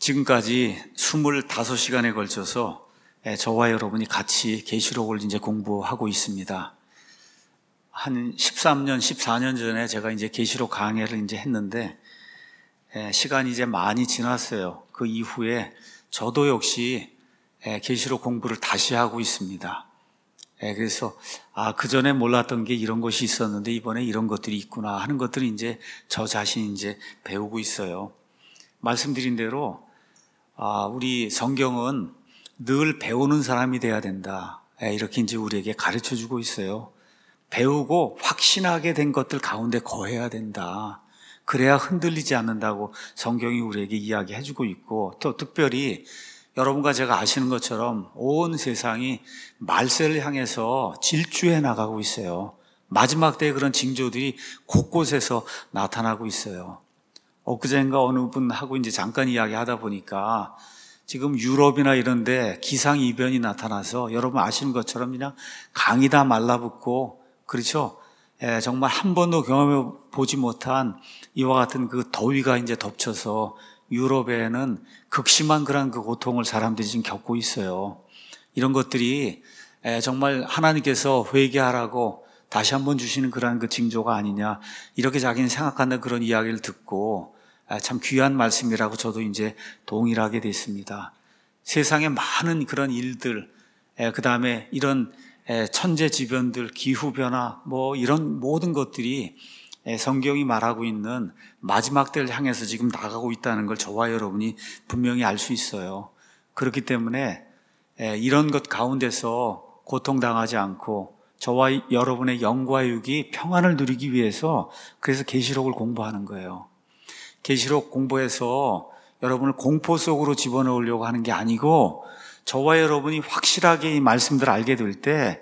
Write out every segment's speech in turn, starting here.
지금까지 25시간에 걸쳐서 저와 여러분이 같이 계시록을 이제 공부하고 있습니다. 한 13년, 14년 전에 제가 이제 계시록 강의를 이제 했는데 시간이 이제 많이 지났어요. 그 이후에 저도 역시 계시록 공부를 다시 하고 있습니다. 그래서 그 전에 몰랐던 게 이런 것이 있었는데 이번에 이런 것들이 있구나 하는 것들을 이제 저 자신이 이제 배우고 있어요. 말씀드린 대로 우리 성경은 늘 배우는 사람이 돼야 된다. 이렇게 이제 우리에게 가르쳐 주고 있어요. 배우고 확신하게 된 것들 가운데 거해야 된다. 그래야 흔들리지 않는다고 성경이 우리에게 이야기해 주고 있고, 또 특별히 여러분과 제가 아시는 것처럼 온 세상이 말세를 향해서 질주해 나가고 있어요. 마지막 때의 그런 징조들이 곳곳에서 나타나고 있어요. 엊그젠가 어느 분하고 이제 잠깐 이야기하다 보니까 지금 유럽이나 이런데 기상이변이 나타나서 여러분 아시는 것처럼 그냥 강이 다 말라붙고, 그렇죠? 정말 한 번도 경험해 보지 못한 이와 같은 그 더위가 이제 덮쳐서 유럽에는 극심한 그런 그 고통을 사람들이 지금 겪고 있어요. 이런 것들이 정말 하나님께서 회개하라고 다시 한번 주시는 그런 그 징조가 아니냐, 이렇게 자기는 생각하는 그런 이야기를 듣고 참 귀한 말씀이라고 저도 이제 동일하게 됐습니다. 세상에 많은 그런 일들, 그 다음에 이런 천재지변들, 기후변화, 이런 모든 것들이 성경이 말하고 있는 마지막 때를 향해서 지금 나가고 있다는 걸 저와 여러분이 분명히 알 수 있어요. 그렇기 때문에 이런 것 가운데서 고통당하지 않고 저와 여러분의 영과 육이 평안을 누리기 위해서 그래서 계시록을 공부하는 거예요. 계시록 공부해서 여러분을 공포 속으로 집어넣으려고 하는 게 아니고, 저와 여러분이 확실하게 이 말씀들을 알게 될 때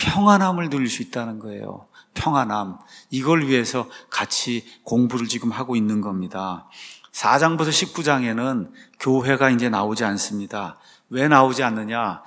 평안함을 누릴 수 있다는 거예요. 평안함. 이걸 위해서 같이 공부를 지금 하고 있는 겁니다. 4장부터 19장에는 교회가 이제 나오지 않습니다. 왜 나오지 않느냐?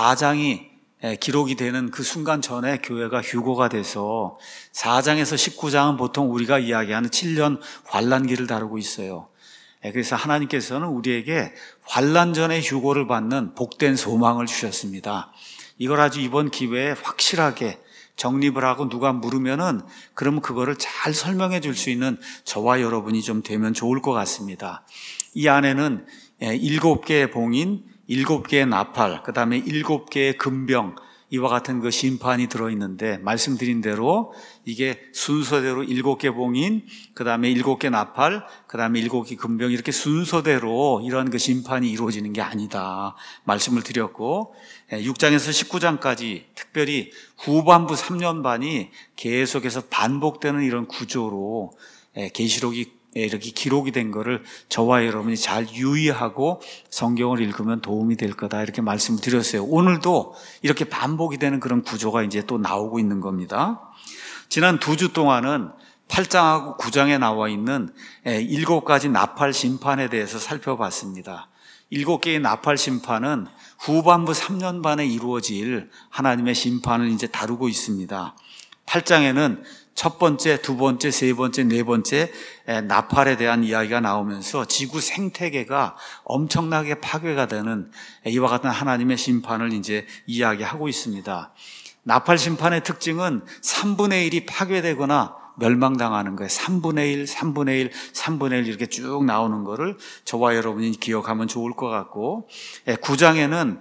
4장이 기록이 되는 그 순간 전에 교회가 휴거가 돼서 4장에서 19장은 보통 우리가 이야기하는 7년 환란기를 다루고 있어요. 그래서 하나님께서는 우리에게 환란 전에 휴거를 받는 복된 소망을 주셨습니다. 이걸 아주 이번 기회에 확실하게 정립을 하고 누가 물으면은 그러면 그거를 잘 설명해 줄 수 있는 저와 여러분이 좀 되면 좋을 것 같습니다. 이 안에는 7개의 봉인, 7개의 나팔, 그 다음에 7개의 금병, 이와 같은 그 심판이 들어있는데, 말씀드린 대로 이게 순서대로 7개 봉인, 그 다음에 7개 나팔, 그 다음에 7개 금병, 이렇게 순서대로 이런 그 심판이 이루어지는 게 아니다 말씀을 드렸고, 6장에서 19장까지 특별히 후반부 3년 반이 계속해서 반복되는 이런 구조로 계시록이 이렇게 기록이 된 거를 저와 여러분이 잘 유의하고 성경을 읽으면 도움이 될 거다, 이렇게 말씀을 드렸어요. 오늘도 이렇게 반복이 되는 그런 구조가 이제 또 나오고 있는 겁니다. 지난 2주 동안은 8장하고 9장에 나와 있는 7가지 나팔 심판에 대해서 살펴봤습니다. 7개의 나팔 심판은 후반부 3년 반에 이루어질 하나님의 심판을 이제 다루고 있습니다. 8장에는 첫 번째, 두 번째, 세 번째, 네 번째 나팔에 대한 이야기가 나오면서 지구 생태계가 엄청나게 파괴가 되는 이와 같은 하나님의 심판을 이제 이야기하고 있습니다. 나팔 심판의 특징은 3분의 1이 파괴되거나 멸망당하는 거예요. 3분의 1, 3분의 1, 3분의 1 이렇게 쭉 나오는 거를 저와 여러분이 기억하면 좋을 것 같고, 9장에는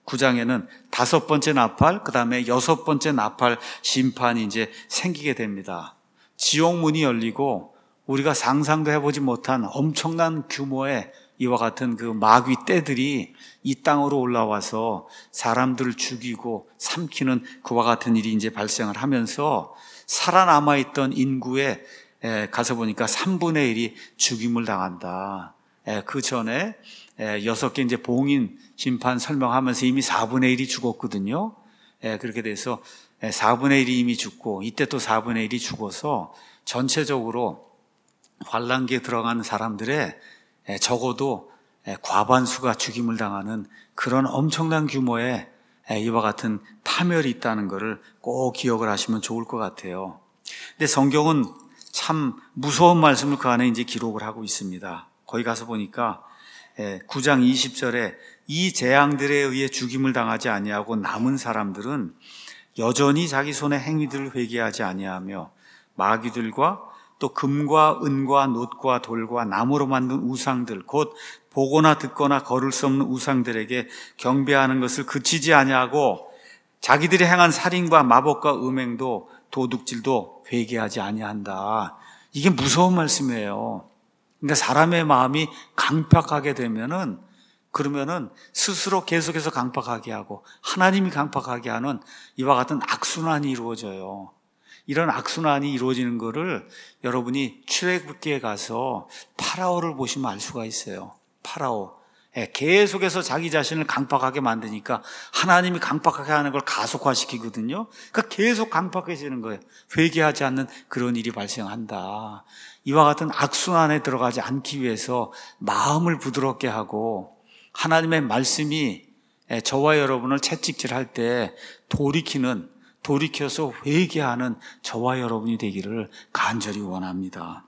5번째 나팔, 그 다음에 6번째 나팔 심판이 이제 생기게 됩니다. 지옥문이 열리고 우리가 상상도 해보지 못한 엄청난 규모의 이와 같은 그 마귀 떼들이 이 땅으로 올라와서 사람들을 죽이고 삼키는 그와 같은 일이 이제 발생을 하면서 살아남아있던 인구에 가서 보니까 3분의 1이 죽임을 당한다. 그 전에 6개 이제 봉인 심판 설명하면서 이미 4분의 1이 죽었거든요. 그렇게 돼서 4분의 1이 이미 죽고, 이때 또 4분의 1이 죽어서 전체적으로 환란기에 들어간 사람들의 적어도 과반수가 죽임을 당하는 그런 엄청난 규모의 이와 같은 파멸이 있다는 것을 꼭 기억을 하시면 좋을 것 같아요. 근데 성경은 참 무서운 말씀을 그 안에 이제 기록을 하고 있습니다. 거기 가서 보니까 9장 20절에 이 재앙들에 의해 죽임을 당하지 아니하고 남은 사람들은 여전히 자기 손의 행위들을 회개하지 아니하며 마귀들과 또 금과 은과 놋과 돌과 나무로 만든 우상들 곧 보거나 듣거나 걸을 수 없는 우상들에게 경배하는 것을 그치지 아니하고 자기들이 행한 살인과 마법과 음행도 도둑질도 회개하지 아니한다. 이게 무서운 말씀이에요. 그러니까 사람의 마음이 강팍하게 되면은 그러면은 스스로 계속해서 강팍하게 하고 하나님이 강팍하게 하는 이와 같은 악순환이 이루어져요. 이런 악순환이 이루어지는 거를 여러분이 출애굽기에 가서 파라오를 보시면 알 수가 있어요. 파라오. 계속해서 자기 자신을 강팍하게 만드니까 하나님이 강팍하게 하는 걸 가속화시키거든요. 그러니까 계속 강팍해지는 거예요. 회개하지 않는 그런 일이 발생한다. 이와 같은 악순환에 들어가지 않기 위해서 마음을 부드럽게 하고 하나님의 말씀이 저와 여러분을 채찍질할 때 돌이켜서 회개하는 저와 여러분이 되기를 간절히 원합니다.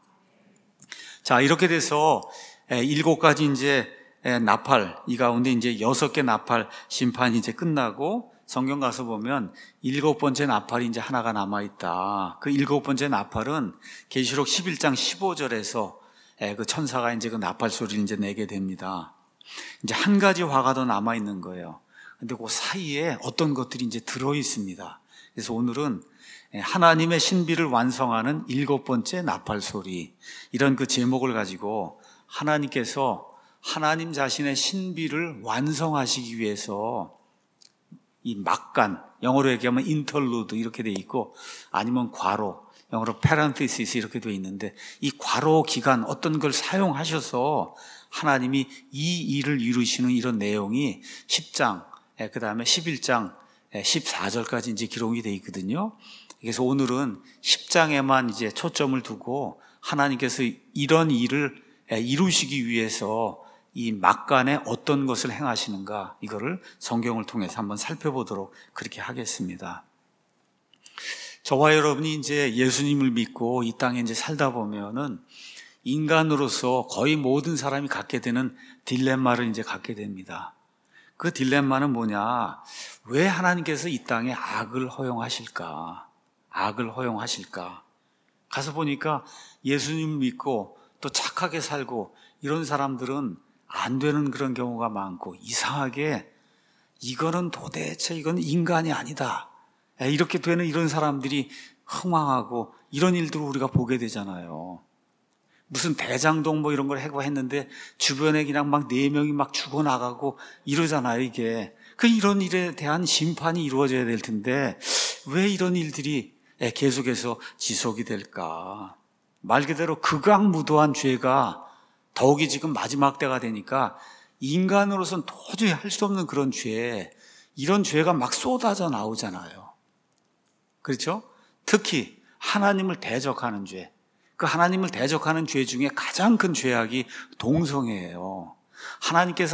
자, 이렇게 돼서 7가지 이제 나팔, 이 가운데 이제 6개 나팔 심판이 이제 끝나고 성경 가서 보면 7번째 나팔이 이제 하나가 남아있다. 그 7번째 나팔은 계시록 11장 15절에서 그 천사가 이제 그 나팔 소리를 이제 내게 됩니다. 이제 한 가지 화가 더 남아있는 거예요. 근데 그 사이에 어떤 것들이 이제 들어있습니다. 그래서 오늘은 하나님의 신비를 완성하는 7번째 나팔 소리, 이런 그 제목을 가지고 하나님께서 하나님 자신의 신비를 완성하시기 위해서 이 막간, 영어로 얘기하면 인터루드 이렇게 돼 있고 아니면 괄호, 영어로 parenthesis 이렇게 돼 있는데 이 괄호 기간 어떤 걸 사용하셔서 하나님이 이 일을 이루시는 이런 내용이 10장, 그 다음에 11장, 14절까지 이제 기록이 돼 있거든요. 그래서 오늘은 10장에만 이제 초점을 두고 하나님께서 이런 일을 이루시기 위해서 이 막간에 어떤 것을 행하시는가, 이거를 성경을 통해서 한번 살펴보도록 그렇게 하겠습니다. 저와 여러분이 이제 예수님을 믿고 이 땅에 이제 살다 보면은 인간으로서 거의 모든 사람이 갖게 되는 딜레마를 이제 갖게 됩니다. 그 딜레마는 뭐냐? 왜 하나님께서 이 땅에 악을 허용하실까? 악을 허용하실까? 가서 보니까 예수님 믿고 또 착하게 살고 이런 사람들은 안 되는 그런 경우가 많고, 이상하게 이거는 도대체 이건 인간이 아니다, 이렇게 되는 이런 사람들이 흥황하고 이런 일들을 우리가 보게 되잖아요. 무슨 대장동 뭐 이런 걸 해고 했는데 주변에 그냥 막 4명이 막 죽어나가고 이러잖아요, 이게. 이런 일에 대한 심판이 이루어져야 될 텐데 왜 이런 일들이 계속해서 지속이 될까? 말 그대로 극악무도한 죄가 더욱이 지금 마지막 때가 되니까 인간으로서는 도저히 할 수 없는 그런 죄, 이런 죄가 막 쏟아져 나오잖아요. 그렇죠? 특히 하나님을 대적하는 죄, 그 하나님을 대적하는 죄 중에 가장 큰 죄악이 동성애예요. 하나님께서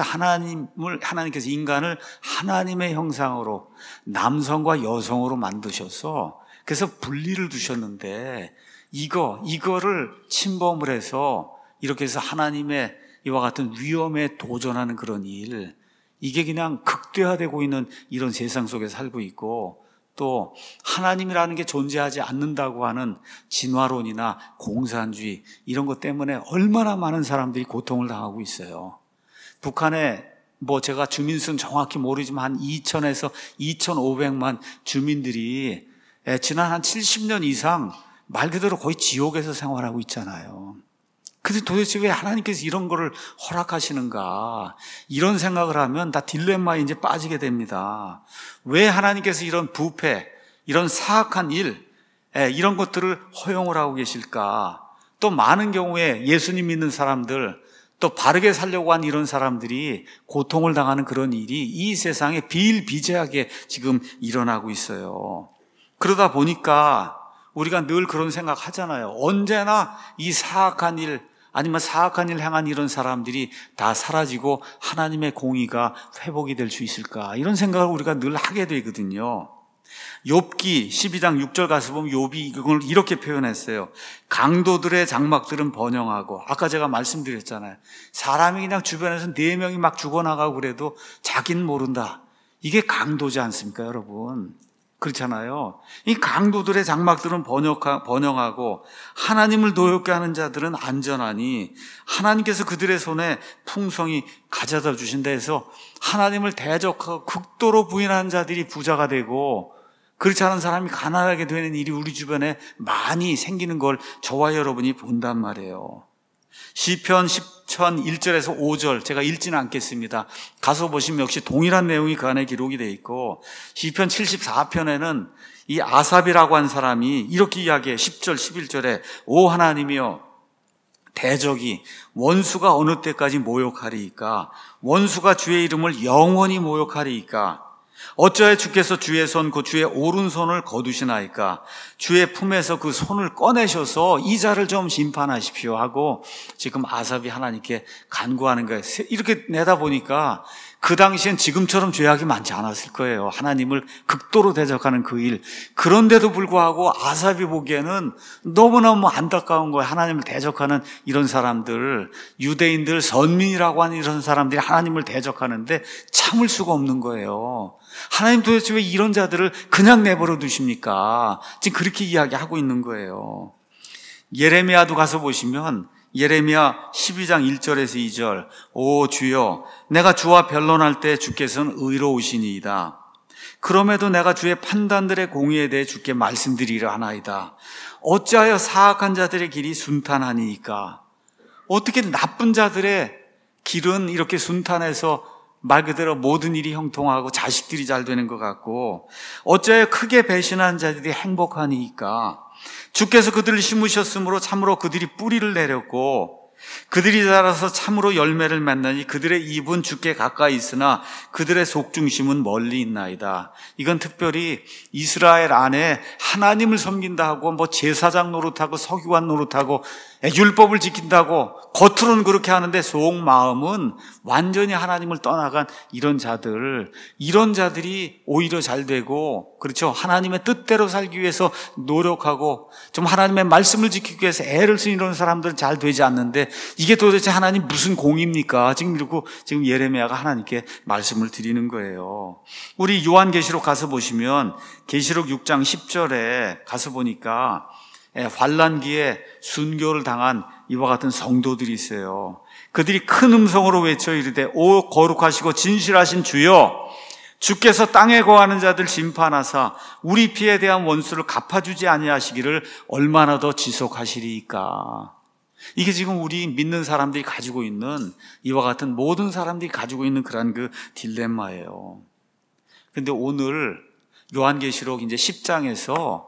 인간을 하나님의 형상으로 남성과 여성으로 만드셔서 그래서 분리를 두셨는데 이거를 침범을 해서 이렇게 해서 하나님의 이와 같은 위험에 도전하는 그런 일, 이게 그냥 극대화되고 있는 이런 세상 속에 살고 있고, 또 하나님이라는 게 존재하지 않는다고 하는 진화론이나 공산주의 이런 것 때문에 얼마나 많은 사람들이 고통을 당하고 있어요. 북한에 제가 주민수는 정확히 모르지만 한 2,000에서 2,500만 주민들이 지난 한 70년 이상 말 그대로 거의 지옥에서 생활하고 있잖아요. 근데 도대체 왜 하나님께서 이런 거를 허락하시는가? 이런 생각을 하면 다 딜레마에 이제 빠지게 됩니다. 왜 하나님께서 이런 부패, 이런 사악한 일, 이런 것들을 허용을 하고 계실까? 또 많은 경우에 예수님 믿는 사람들, 또 바르게 살려고 한 이런 사람들이 고통을 당하는 그런 일이 이 세상에 비일비재하게 지금 일어나고 있어요. 그러다 보니까 우리가 늘 그런 생각 하잖아요. 언제나 이 사악한 일, 아니면 사악한 일 행한 이런 사람들이 다 사라지고 하나님의 공의가 회복이 될 수 있을까? 이런 생각을 우리가 늘 하게 되거든요. 욥기 12장 6절 가서 보면 욥이 이걸 이렇게 표현했어요. 강도들의 장막들은 번영하고, 아까 제가 말씀드렸잖아요. 사람이 그냥 주변에서 4명이 막 죽어나가고 그래도 자기는 모른다. 이게 강도지 않습니까, 여러분? 그렇잖아요. 이 강도들의 장막들은 번영하고 하나님을 노엽게 하는 자들은 안전하니 하나님께서 그들의 손에 풍성히 가져다 주신다 해서 하나님을 대적하고 극도로 부인하는 자들이 부자가 되고 그렇지 않은 사람이 가난하게 되는 일이 우리 주변에 많이 생기는 걸 저와 여러분이 본단 말이에요. 시편 10편 1절에서 5절 제가 읽지는 않겠습니다. 가서 보시면 역시 동일한 내용이 그 안에 기록이 되어 있고, 시편 74편에는 이 아삽이라고 한 사람이 이렇게 이야기해요. 10절 11절에 오 하나님이여, 대적이 원수가 어느 때까지 모욕하리이까? 원수가 주의 이름을 영원히 모욕하리이까? 어찌하여 주께서 주의 손, 그 주의 오른손을 거두시나이까? 주의 품에서 그 손을 꺼내셔서 이 자를 좀 심판하십시오 하고 지금 아삽이 하나님께 간구하는 거예요. 이렇게 내다보니까 그 당시엔 지금처럼 죄악이 많지 않았을 거예요. 하나님을 극도로 대적하는 그 일. 그런데도 불구하고 아삽이 보기에는 너무너무 안타까운 거예요. 하나님을 대적하는 이런 사람들, 유대인들, 선민이라고 하는 이런 사람들이 하나님을 대적하는데 참을 수가 없는 거예요. 하나님 도대체 왜 이런 자들을 그냥 내버려 두십니까? 지금 그렇게 이야기하고 있는 거예요. 예레미야도 가서 보시면 예레미야 12장 1절에서 2절 오 주여, 내가 주와 변론할 때 주께서는 의로우시니이다. 그럼에도 내가 주의 판단들의 공의에 대해 주께 말씀드리려 하나이다. 어찌하여 사악한 자들의 길이 순탄하니이까? 어떻게 나쁜 자들의 길은 이렇게 순탄해서 말 그대로 모든 일이 형통하고 자식들이 잘 되는 것 같고, 어찌하여 크게 배신한 자들이 행복하니이까? 주께서 그들을 심으셨으므로 참으로 그들이 뿌리를 내렸고 그들이 자라서 참으로 열매를 맺나니 그들의 입은 주께 가까이 있으나 그들의 속중심은 멀리 있나이다. 이건 특별히 이스라엘 안에 하나님을 섬긴다 하고 뭐 제사장 노릇하고 서기관 노릇하고 율법을 지킨다고 겉으로는 그렇게 하는데 속마음은 완전히 하나님을 떠나간 이런 자들이 오히려 잘 되고, 그렇죠, 하나님의 뜻대로 살기 위해서 노력하고 좀 하나님의 말씀을 지키기 위해서 애를 쓴 이런 사람들은 잘 되지 않는데 이게 도대체 하나님 무슨 공입니까? 지금 예레미야가 하나님께 말씀을 드리는 거예요. 우리 요한계시록 가서 보시면 계시록 6장 10절에 가서 보니까 환난기에 순교를 당한 이와 같은 성도들이 있어요. 그들이 큰 음성으로 외쳐 이르되 오 거룩하시고 진실하신 주여, 주께서 땅에 거하는 자들 심판하사 우리 피에 대한 원수를 갚아주지 아니하시기를 얼마나 더 지속하시리이까? 이게 지금 우리 믿는 사람들이 가지고 있는, 이와 같은 모든 사람들이 가지고 있는 그런 그 딜레마예요. 그런데 오늘 요한계시록 이제 10장에서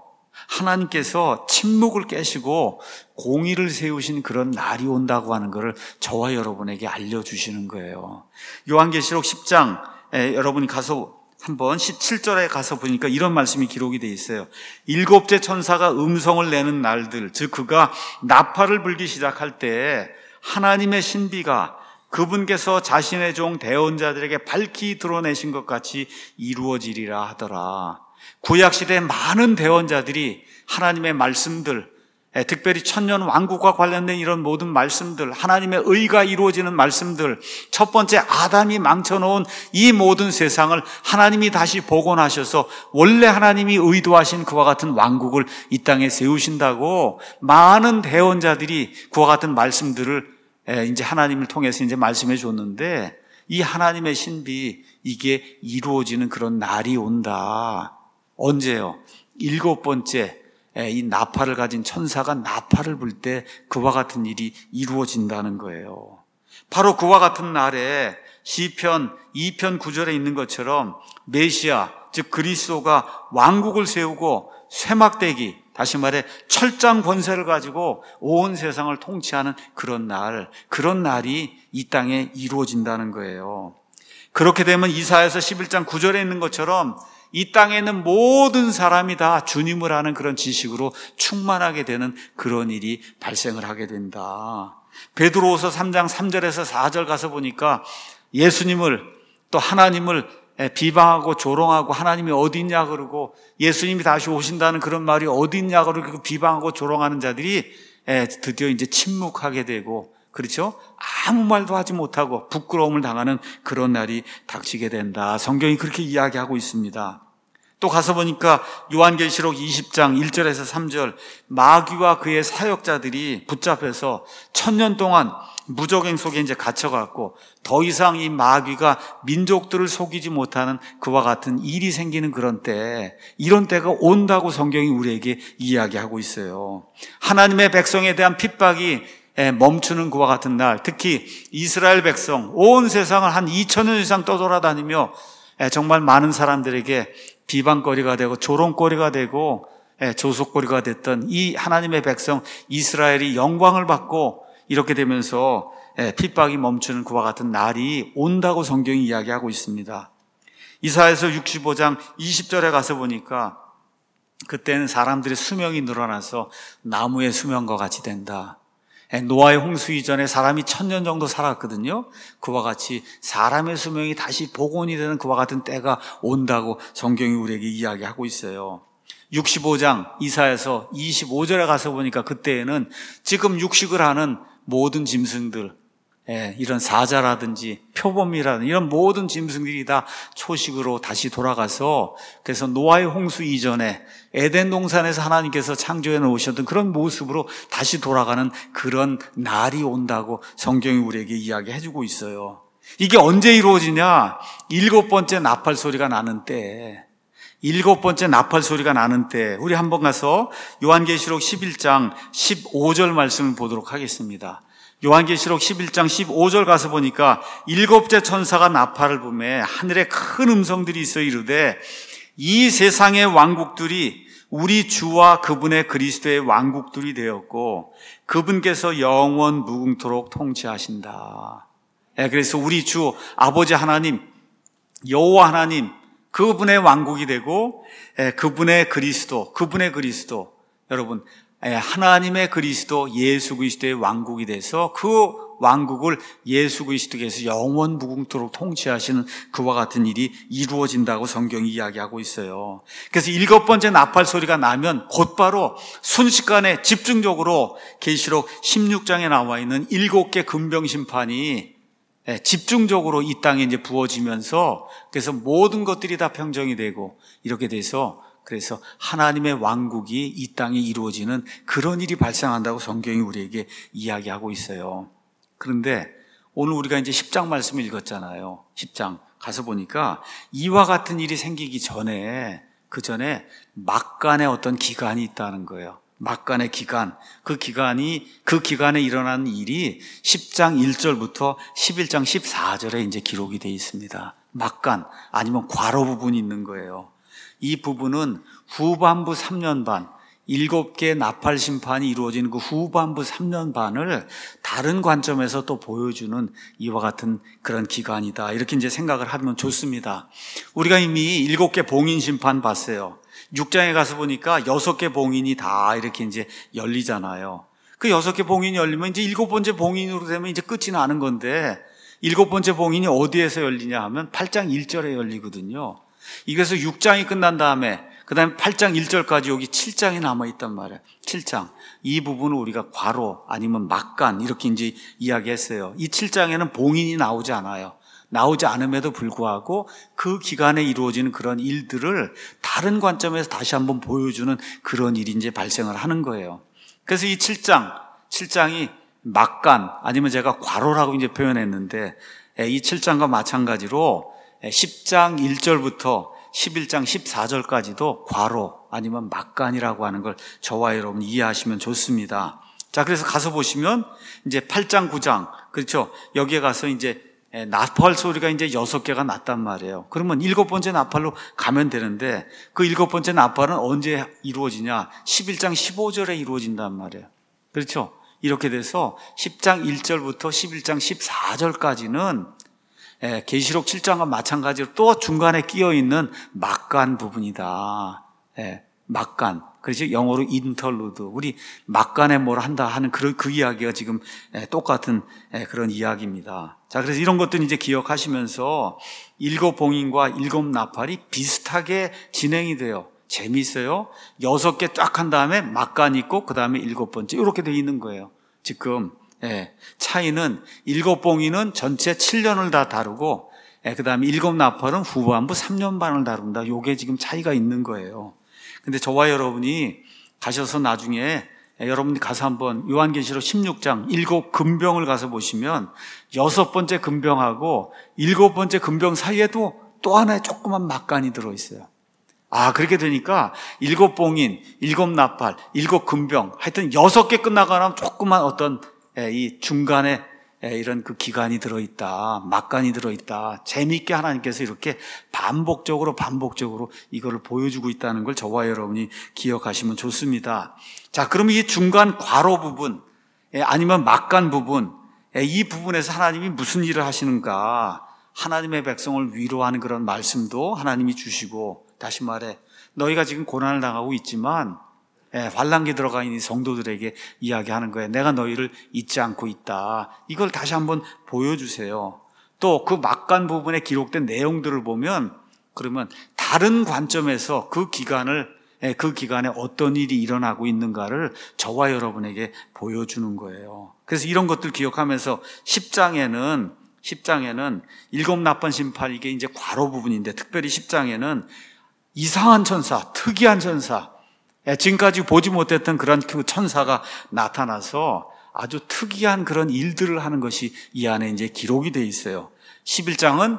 하나님께서 침묵을 깨시고 공의를 세우신 그런 날이 온다고 하는 것을 저와 여러분에게 알려주시는 거예요. 요한계시록 10장 여러분이 가서 한번 17절에 가서 보니까 이런 말씀이 기록이 되어 있어요. 일곱째 천사가 음성을 내는 날들, 즉 그가 나팔을 불기 시작할 때 하나님의 신비가 그분께서 자신의 종 대언자들에게 밝히 드러내신 것 같이 이루어지리라 하더라. 구약시대의 많은 대언자들이 하나님의 말씀들, 특별히 천년 왕국과 관련된 이런 모든 말씀들, 하나님의 의가 이루어지는 말씀들, 첫 번째 아담이 망쳐놓은 이 모든 세상을 하나님이 다시 복원하셔서 원래 하나님이 의도하신 그와 같은 왕국을 이 땅에 세우신다고 많은 대언자들이 그와 같은 말씀들을 이제 하나님을 통해서 이제 말씀해 줬는데, 이 하나님의 신비, 이게 이루어지는 그런 날이 온다. 언제요? 7번째 이 나팔을 가진 천사가 나팔을 불 때 그와 같은 일이 이루어진다는 거예요. 바로 그와 같은 날에 시편 2편 9절에 있는 것처럼 메시아, 즉 그리스도가 왕국을 세우고 쇠막대기, 다시 말해 철장 권세를 가지고 온 세상을 통치하는 그런 날이 이 땅에 이루어진다는 거예요. 그렇게 되면 이사야서 11장 9절에 있는 것처럼 이 땅에 있는 모든 사람이 다 주님을 아는 그런 지식으로 충만하게 되는 그런 일이 발생을 하게 된다. 베드로후서 3장 3절에서 4절 가서 보니까 예수님을, 또 하나님을 비방하고 조롱하고 하나님이 어디 있냐 그러고 예수님이 다시 오신다는 그런 말이 어디 있냐 그러고 비방하고 조롱하는 자들이 드디어 이제 침묵하게 되고, 그렇죠? 아무 말도 하지 못하고 부끄러움을 당하는 그런 날이 닥치게 된다. 성경이 그렇게 이야기하고 있습니다. 또 가서 보니까 요한계시록 20장 1절에서 3절, 마귀와 그의 사역자들이 붙잡혀서 1000년 동안 무적행 속에 이제 갇혀갖고 더 이상 이 마귀가 민족들을 속이지 못하는 그와 같은 일이 생기는 그런 때, 이런 때가 온다고 성경이 우리에게 이야기하고 있어요. 하나님의 백성에 대한 핍박이 멈추는 그와 같은 날, 특히 이스라엘 백성, 온 세상을 한 2000년 이상 떠돌아다니며 정말 많은 사람들에게 비방거리가 되고 조롱거리가 되고 조속거리가 됐던 이 하나님의 백성 이스라엘이 영광을 받고 이렇게 되면서 핍박이 멈추는 그와 같은 날이 온다고 성경이 이야기하고 있습니다. 이사야서 65장 20절에 가서 보니까 그때는 사람들의 수명이 늘어나서 나무의 수명과 같이 된다. 노아의 홍수 이전에 사람이 1000년 정도 살았거든요. 그와 같이 사람의 수명이 다시 복원이 되는 그와 같은 때가 온다고 성경이 우리에게 이야기하고 있어요. 65장 이사야서 25절에 가서 보니까 그때에는 지금 육식을 하는 모든 짐승들, 이런 사자라든지 표범이라든지 이런 모든 짐승들이 다 초식으로 다시 돌아가서, 그래서 노아의 홍수 이전에 에덴 동산에서 하나님께서 창조해 놓으셨던 그런 모습으로 다시 돌아가는 그런 날이 온다고 성경이 우리에게 이야기해 주고 있어요. 이게 언제 이루어지냐? 7번째 나팔 소리가 나는 때, 7번째 나팔 소리가 나는 때, 우리 한번 가서 요한계시록 11장 15절 말씀을 보도록 하겠습니다. 요한계시록 11장 15절 가서 보니까 7째 천사가 나팔을 불매 하늘에 큰 음성들이 있어 이르되 이 세상의 왕국들이 우리 주와 그분의 그리스도의 왕국들이 되었고 그분께서 영원 무궁토록 통치하신다. 그래서 우리 주 아버지 하나님, 여호와 하나님, 그분의 왕국이 되고 그분의 그리스도, 여러분 하나님의 그리스도 예수 그리스도의 왕국이 돼서 그 왕국을 예수 그리스도께서 영원 무궁토록 통치하시는 그와 같은 일이 이루어진다고 성경이 이야기하고 있어요. 그래서 7번째 나팔 소리가 나면 곧바로 순식간에 집중적으로 계시록 16장에 나와 있는 7개 금병심판이 집중적으로 이 땅에 이제 부어지면서, 그래서 모든 것들이 다 평정이 되고 이렇게 돼서, 그래서 하나님의 왕국이 이 땅에 이루어지는 그런 일이 발생한다고 성경이 우리에게 이야기하고 있어요. 그런데 오늘 우리가 이제 10장 말씀을 읽었잖아요. 10장 가서 보니까 이와 같은 일이 생기기 전에, 그 전에 막간의 어떤 기간이 있다는 거예요. 막간의 기간, 그 기간에 일어난 일이 10장 1절부터 11장 14절에 이제 기록이 되어 있습니다. 막간 아니면 괄호 부분이 있는 거예요. 이 부분은 후반부 3년 반, 7개 나팔 심판이 이루어지는 그 후반부 3년 반을 다른 관점에서 또 보여주는 이와 같은 그런 기간이다. 이렇게 이제 생각을 하면 좋습니다. 우리가 이미 7개 봉인 심판 봤어요. 6장에 가서 보니까 6개 봉인이 다 이렇게 이제 열리잖아요. 그 6개 봉인이 열리면 이제 7번째 봉인으로 되면 이제 끝이 나는 건데, 7번째 봉인이 어디에서 열리냐 하면 8장 1절에 열리거든요. 이래서 6장이 끝난 다음에 그 다음에 8장 1절까지 여기 7장이 남아있단 말이에요. 7장. 이 부분을 우리가 괄호 아니면 막간 이렇게 이제 이야기했어요. 이 7장에는 봉인이 나오지 않아요. 나오지 않음에도 불구하고 그 기간에 이루어지는 그런 일들을 다른 관점에서 다시 한번 보여주는 그런 일이 이제 발생을 하는 거예요. 그래서 이 7장이 막간 아니면 제가 괄호라고 이제 표현했는데, 이 7장과 마찬가지로 10장 1절부터 11장 14절까지도 괄호 아니면 막간이라고 하는 걸 저와 여러분 이해하시면 좋습니다. 자, 그래서 가서 보시면 이제 8장 9장, 그렇죠? 여기에 가서 이제 나팔 소리가 이제 6개가 났단 말이에요. 그러면 7번째 나팔로 가면 되는데, 그 7번째 나팔은 언제 이루어지냐? 11장 15절에 이루어진단 말이에요. 그렇죠? 이렇게 돼서 10장 1절부터 11장 14절까지는 계시록 7장과 마찬가지로 또 중간에 끼어 있는 막간 부분이다. 막간. 그렇죠? 영어로 인터루드. 우리 막간에 뭘 한다 하는 그 이야기가 지금 똑같은 그런 이야기입니다. 자, 그래서 이런 것들 이제 기억하시면서 7 봉인과 7 나팔이 비슷하게 진행이 돼요. 재미있어요. 6개 쫙 한 다음에 막간 있고 그 다음에 7번째 이렇게 돼 있는 거예요. 지금 차이는 7 봉인은 전체 7년을 다 다루고 그 다음에 7 나팔은 후반부 3년 반을 다룬다. 이게 지금 차이가 있는 거예요. 근데 저와 여러분이 가셔서 나중에 여러분이 가서 한번 요한계시록 16장 7 금병을 가서 보시면 6번째 금병하고 7번째 금병 사이에도 또 하나의 조그만 막간이 들어있어요. 그렇게 되니까 7 봉인, 7 나팔, 7 금병 하여튼 6개 끝나고 나면 조그만 어떤 이 중간에 이런 그 기간이 들어있다, 막간이 들어있다. 재미있게 하나님께서 이렇게 반복적으로 이거를 보여주고 있다는 걸 저와 여러분이 기억하시면 좋습니다. 자, 그럼 이 중간 괄호 부분 아니면 막간 부분, 이 부분에서 하나님이 무슨 일을 하시는가? 하나님의 백성을 위로하는 그런 말씀도 하나님이 주시고, 다시 말해 너희가 지금 고난을 당하고 있지만 환난기에 들어가 있는 성도들에게 이야기하는 거예요. 내가 너희를 잊지 않고 있다. 이걸 다시 한번 보여주세요. 또 그 막간 부분에 기록된 내용들을 보면 그러면 다른 관점에서 그 기간에 어떤 일이 일어나고 있는가를 저와 여러분에게 보여주는 거예요. 그래서 이런 것들 기억하면서 10장에는 7 나팔 심판, 이게 이제 괄호 부분인데 특별히 10장에는 이상한 천사, 특이한 천사, 지금까지 보지 못했던 그런 그 천사가 나타나서 아주 특이한 그런 일들을 하는 것이 이 안에 이제 기록이 되어 있어요. 11장은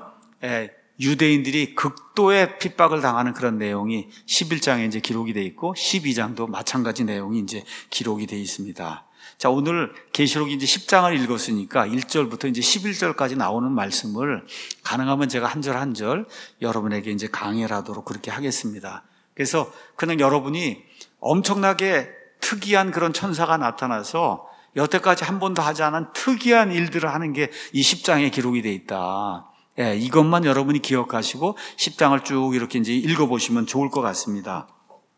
유대인들이 극도의 핍박을 당하는 그런 내용이 11장에 이제 기록이 되어 있고 12장도 마찬가지 내용이 이제 기록이 되어 있습니다. 자, 오늘 계시록이 이제 10장을 읽었으니까 1절부터 이제 11절까지 나오는 말씀을 가능하면 제가 한 절 한 절 여러분에게 이제 강의를 하도록 그렇게 하겠습니다. 그래서 그냥 여러분이 엄청나게 특이한 그런 천사가 나타나서 여태까지 한 번도 하지 않은 특이한 일들을 하는 게 이 10장에 기록이 되어 있다. 이것만 여러분이 기억하시고 10장을 쭉 이렇게 이제 읽어보시면 좋을 것 같습니다.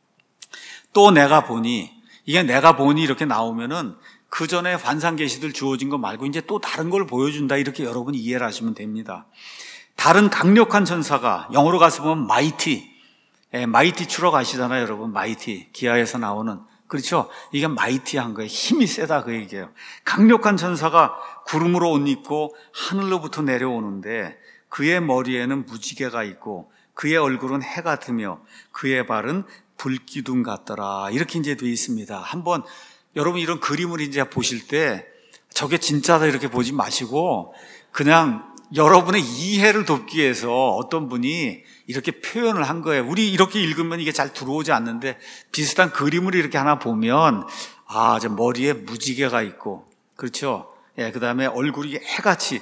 또 내가 보니, 이게 내가 보니 이렇게 나오면은 그 전에 환상 계시들 주어진 거 말고 이제 또 다른 걸 보여준다, 이렇게 여러분이 이해를 하시면 됩니다. 다른 강력한 천사가, 영어로 가서 보면 마이티, 마이티 추러 가시잖아요, 여러분. 마이티, 기아에서 나오는. 그렇죠? 이게 마이티한 거예요. 힘이 세다, 그 얘기예요. 강력한 천사가 구름으로 옷 입고 하늘로부터 내려오는데 그의 머리에는 무지개가 있고 그의 얼굴은 해 같으며 그의 발은 불기둥 같더라. 이렇게 이제 되어 있습니다. 한번 여러분 이런 그림을 이제 보실 때 저게 진짜다 이렇게 보지 마시고 그냥 여러분의 이해를 돕기 위해서 어떤 분이 이렇게 표현을 한 거예요. 우리 이렇게 읽으면 이게 잘 들어오지 않는데 비슷한 그림을 이렇게 하나 보면 저 머리에 무지개가 있고, 그렇죠? 그 다음에 얼굴이 해같이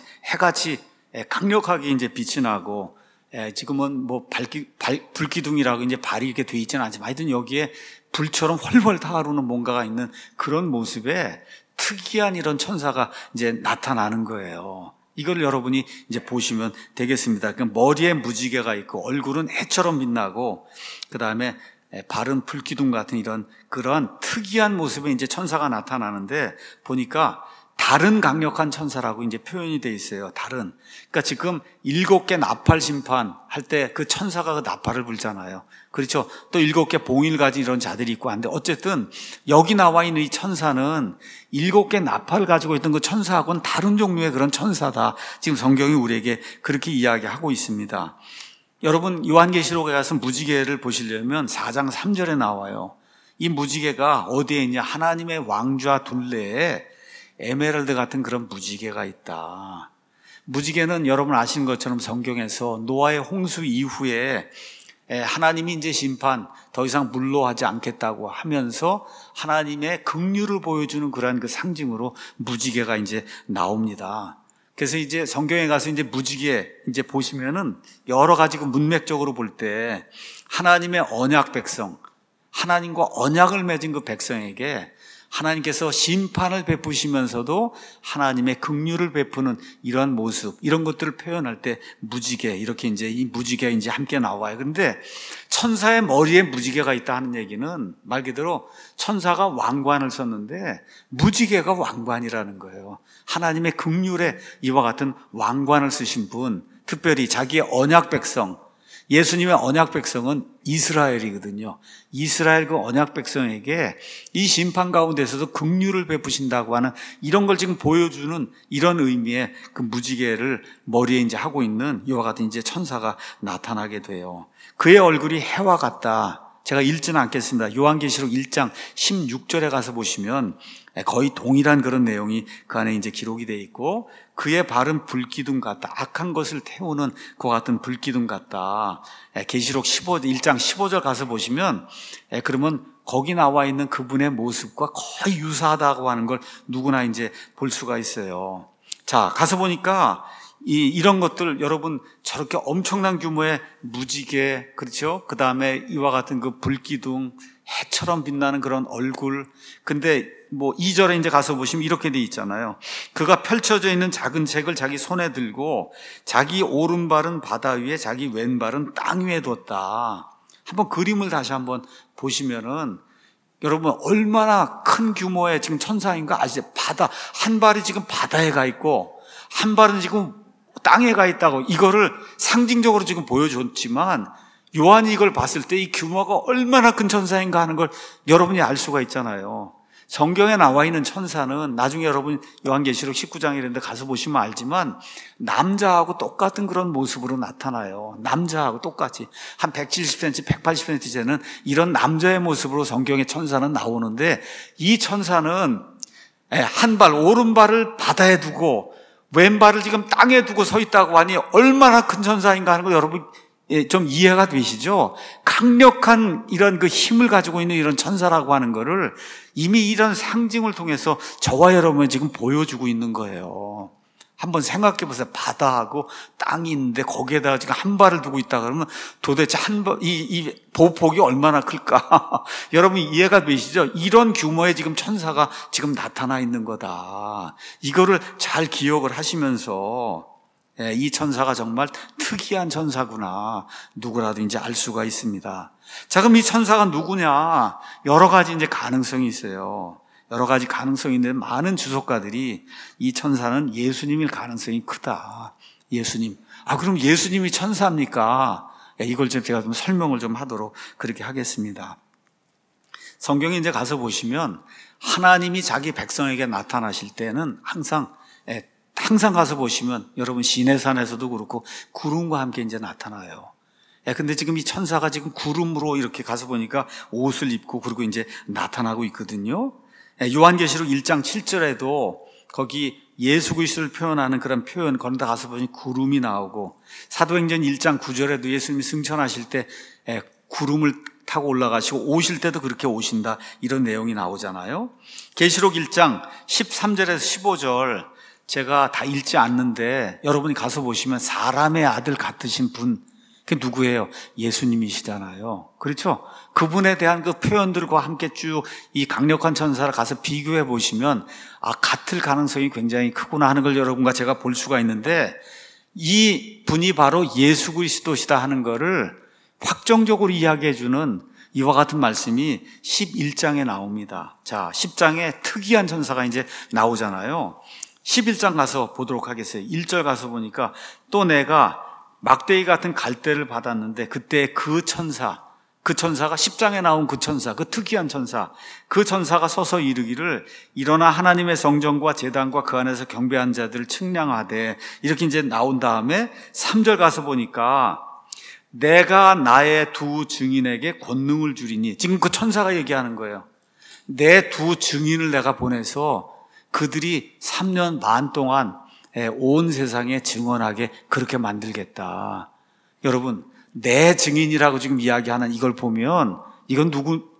강력하게 이제 빛이 나고, 지금은 뭐 불기둥이라고 이제 발이 이렇게 돼 있지는 않지만 하여튼 여기에 불처럼 훨훨 타오르는 뭔가가 있는 그런 모습에 특이한 이런 천사가 이제 나타나는 거예요. 이걸 여러분이 이제 보시면 되겠습니다. 그러니까 머리에 무지개가 있고 얼굴은 해처럼 빛나고 그 다음에 발은 불기둥 같은 이런 그런 특이한 모습의 이제 천사가 나타나는데 보니까 다른 강력한 천사라고 이제 표현이 돼 있어요. 다른. 그러니까 지금 7개 나팔 심판 할 때 그 천사가 그 나팔을 불잖아요. 그렇죠. 또 7개 봉일 가진 이런 자들이 있고 한데 어쨌든 여기 나와 있는 이 천사는 7개 나팔을 가지고 있던 그 천사하고는 다른 종류의 그런 천사다. 지금 성경이 우리에게 그렇게 이야기하고 있습니다. 여러분 요한계시록에 가서 무지개를 보시려면 4장 3절에 나와요. 이 무지개가 어디에 있냐? 하나님의 왕좌 둘레에 에메랄드 같은 그런 무지개가 있다. 무지개는 여러분 아시는 것처럼 성경에서 노아의 홍수 이후에 하나님이 이제 심판 더 이상 물로 하지 않겠다고 하면서 하나님의 긍휼을 보여주는 그러한 그 상징으로 무지개가 이제 나옵니다. 그래서 이제 성경에 가서 이제 무지개 이제 보시면은 여러 가지 그 문맥적으로 볼 때 하나님의 언약 백성, 하나님과 언약을 맺은 그 백성에게 하나님께서 심판을 베푸시면서도 하나님의 긍휼을 베푸는 이러한 모습, 이런 것들을 표현할 때 무지개, 이렇게 이제 이 무지개가 이제 함께 나와요. 그런데 천사의 머리에 무지개가 있다 하는 얘기는 말 그대로 천사가 왕관을 썼는데 무지개가 왕관이라는 거예요. 하나님의 긍휼에 이와 같은 왕관을 쓰신 분, 특별히 자기의 언약 백성, 예수님의 언약 백성은 이스라엘이거든요. 이스라엘 그 언약 백성에게 이 심판 가운데서도 긍휼을 베푸신다고 하는 이런 걸 지금 보여주는 이런 의미의 그 무지개를 머리에 이제 하고 있는 이와 같은 이제 천사가 나타나게 돼요. 그의 얼굴이 해와 같다. 제가 읽지는 않겠습니다. 요한계시록 1장 16절에 가서 보시면 거의 동일한 그런 내용이 그 안에 이제 기록이 되어 있고, 그의 발은 불기둥 같다. 악한 것을 태우는 그와 같은 불기둥 같다. 계시록 1장 15절 가서 보시면 그러면 거기 나와 있는 그분의 모습과 거의 유사하다고 하는 걸 누구나 이제 볼 수가 있어요. 자, 가서 보니까 이런 것들 여러분 저렇게 엄청난 규모의 무지개, 그렇죠? 그 다음에 이와 같은 그 불기둥, 해처럼 빛나는 그런 얼굴. 근데 뭐 2절에 이제 가서 보시면 이렇게 돼 있잖아요. 그가 펼쳐져 있는 작은 책을 자기 손에 들고 자기 오른발은 바다 위에 자기 왼발은 땅 위에 뒀다. 한번 그림을 다시 한번 보시면은 여러분 얼마나 큰 규모의 지금 천사인가 아시죠? 바다, 한 발이 지금 바다에 가 있고 한 발은 지금 땅에 가 있다고, 이거를 상징적으로 지금 보여줬지만 요한이 이걸 봤을 때 이 규모가 얼마나 큰 천사인가 하는 걸 여러분이 알 수가 있잖아요. 성경에 나와 있는 천사는 나중에 여러분 요한계시록 19장 이런 데 가서 보시면 알지만 남자하고 똑같은 그런 모습으로 나타나요. 남자하고 똑같이 한 170cm, 180cm 되는 이런 남자의 모습으로 성경의 천사는 나오는데, 이 천사는 한 발, 오른발을 바다에 두고 왼발을 지금 땅에 두고 서 있다고 하니 얼마나 큰 천사인가 하는 걸 여러분 좀 이해가 되시죠? 강력한 이런 그 힘을 가지고 있는 이런 천사라고 하는 거를 이미 이런 상징을 통해서 저와 여러분이 지금 보여주고 있는 거예요. 한번 생각해 보세요. 바다하고 땅이 있는데 거기에다가 지금 한 발을 두고 있다 그러면 도대체 이 보폭이 얼마나 클까? 여러분 이해가 되시죠? 이런 규모의 지금 천사가 지금 나타나 있는 거다. 이거를 잘 기억을 하시면서 이 천사가 정말 특이한 천사구나, 누구라도 이제 알 수가 있습니다. 자, 그럼 이 천사가 누구냐? 여러 가지 이제 가능성이 있어요. 여러 가지 가능성이 있는데 많은 주석가들이 이 천사는 예수님일 가능성이 크다. 예수님. 그럼 예수님이 천사입니까? 이걸 제가 좀 설명을 좀 하도록 그렇게 하겠습니다. 성경에 이제 가서 보시면 하나님이 자기 백성에게 나타나실 때는 항상 가서 보시면 여러분 시내산에서도 그렇고 구름과 함께 이제 나타나요. 근데 지금 이 천사가 지금 구름으로 이렇게 가서 보니까 옷을 입고 그리고 이제 나타나고 있거든요. 요한계시록 1장 7절에도 거기 예수 그리스도를 표현하는 그런 표현, 거기다 가서 보니 구름이 나오고, 사도행전 1장 9절에도 예수님이 승천하실 때 구름을 타고 올라가시고 오실 때도 그렇게 오신다, 이런 내용이 나오잖아요. 계시록 1장 13절에서 15절 제가 다 읽지 않는데 여러분이 가서 보시면 사람의 아들 같으신 분, 그게 누구예요? 예수님이시잖아요. 그렇죠? 그분에 대한 그 표현들과 함께 쭉 이 강력한 천사를 가서 비교해 보시면 같을 가능성이 굉장히 크구나 하는 걸 여러분과 제가 볼 수가 있는데, 이 분이 바로 예수 그리스도시다 하는 거를 확정적으로 이야기해 주는 이와 같은 말씀이 11장에 나옵니다. 자, 10장에 특이한 천사가 이제 나오잖아요. 11장 가서 보도록 하겠어요. 1절 가서 보니까 또 내가 막대기 같은 갈대를 받았는데 그때 그 천사가 10장에 나온 그 천사, 그 특이한 천사, 그 천사가 서서 이르기를 일어나 하나님의 성전과 제단과 그 안에서 경배한 자들을 측량하되, 이렇게 이제 나온 다음에 3절 가서 보니까 내가 나의 두 증인에게 권능을 주리니, 지금 그 천사가 얘기하는 거예요. 내 두 증인을 내가 보내서 그들이 3년 반 동안 온 세상에 증언하게 그렇게 만들겠다. 여러분, 내 증인이라고 지금 이야기하는 이걸 보면 이건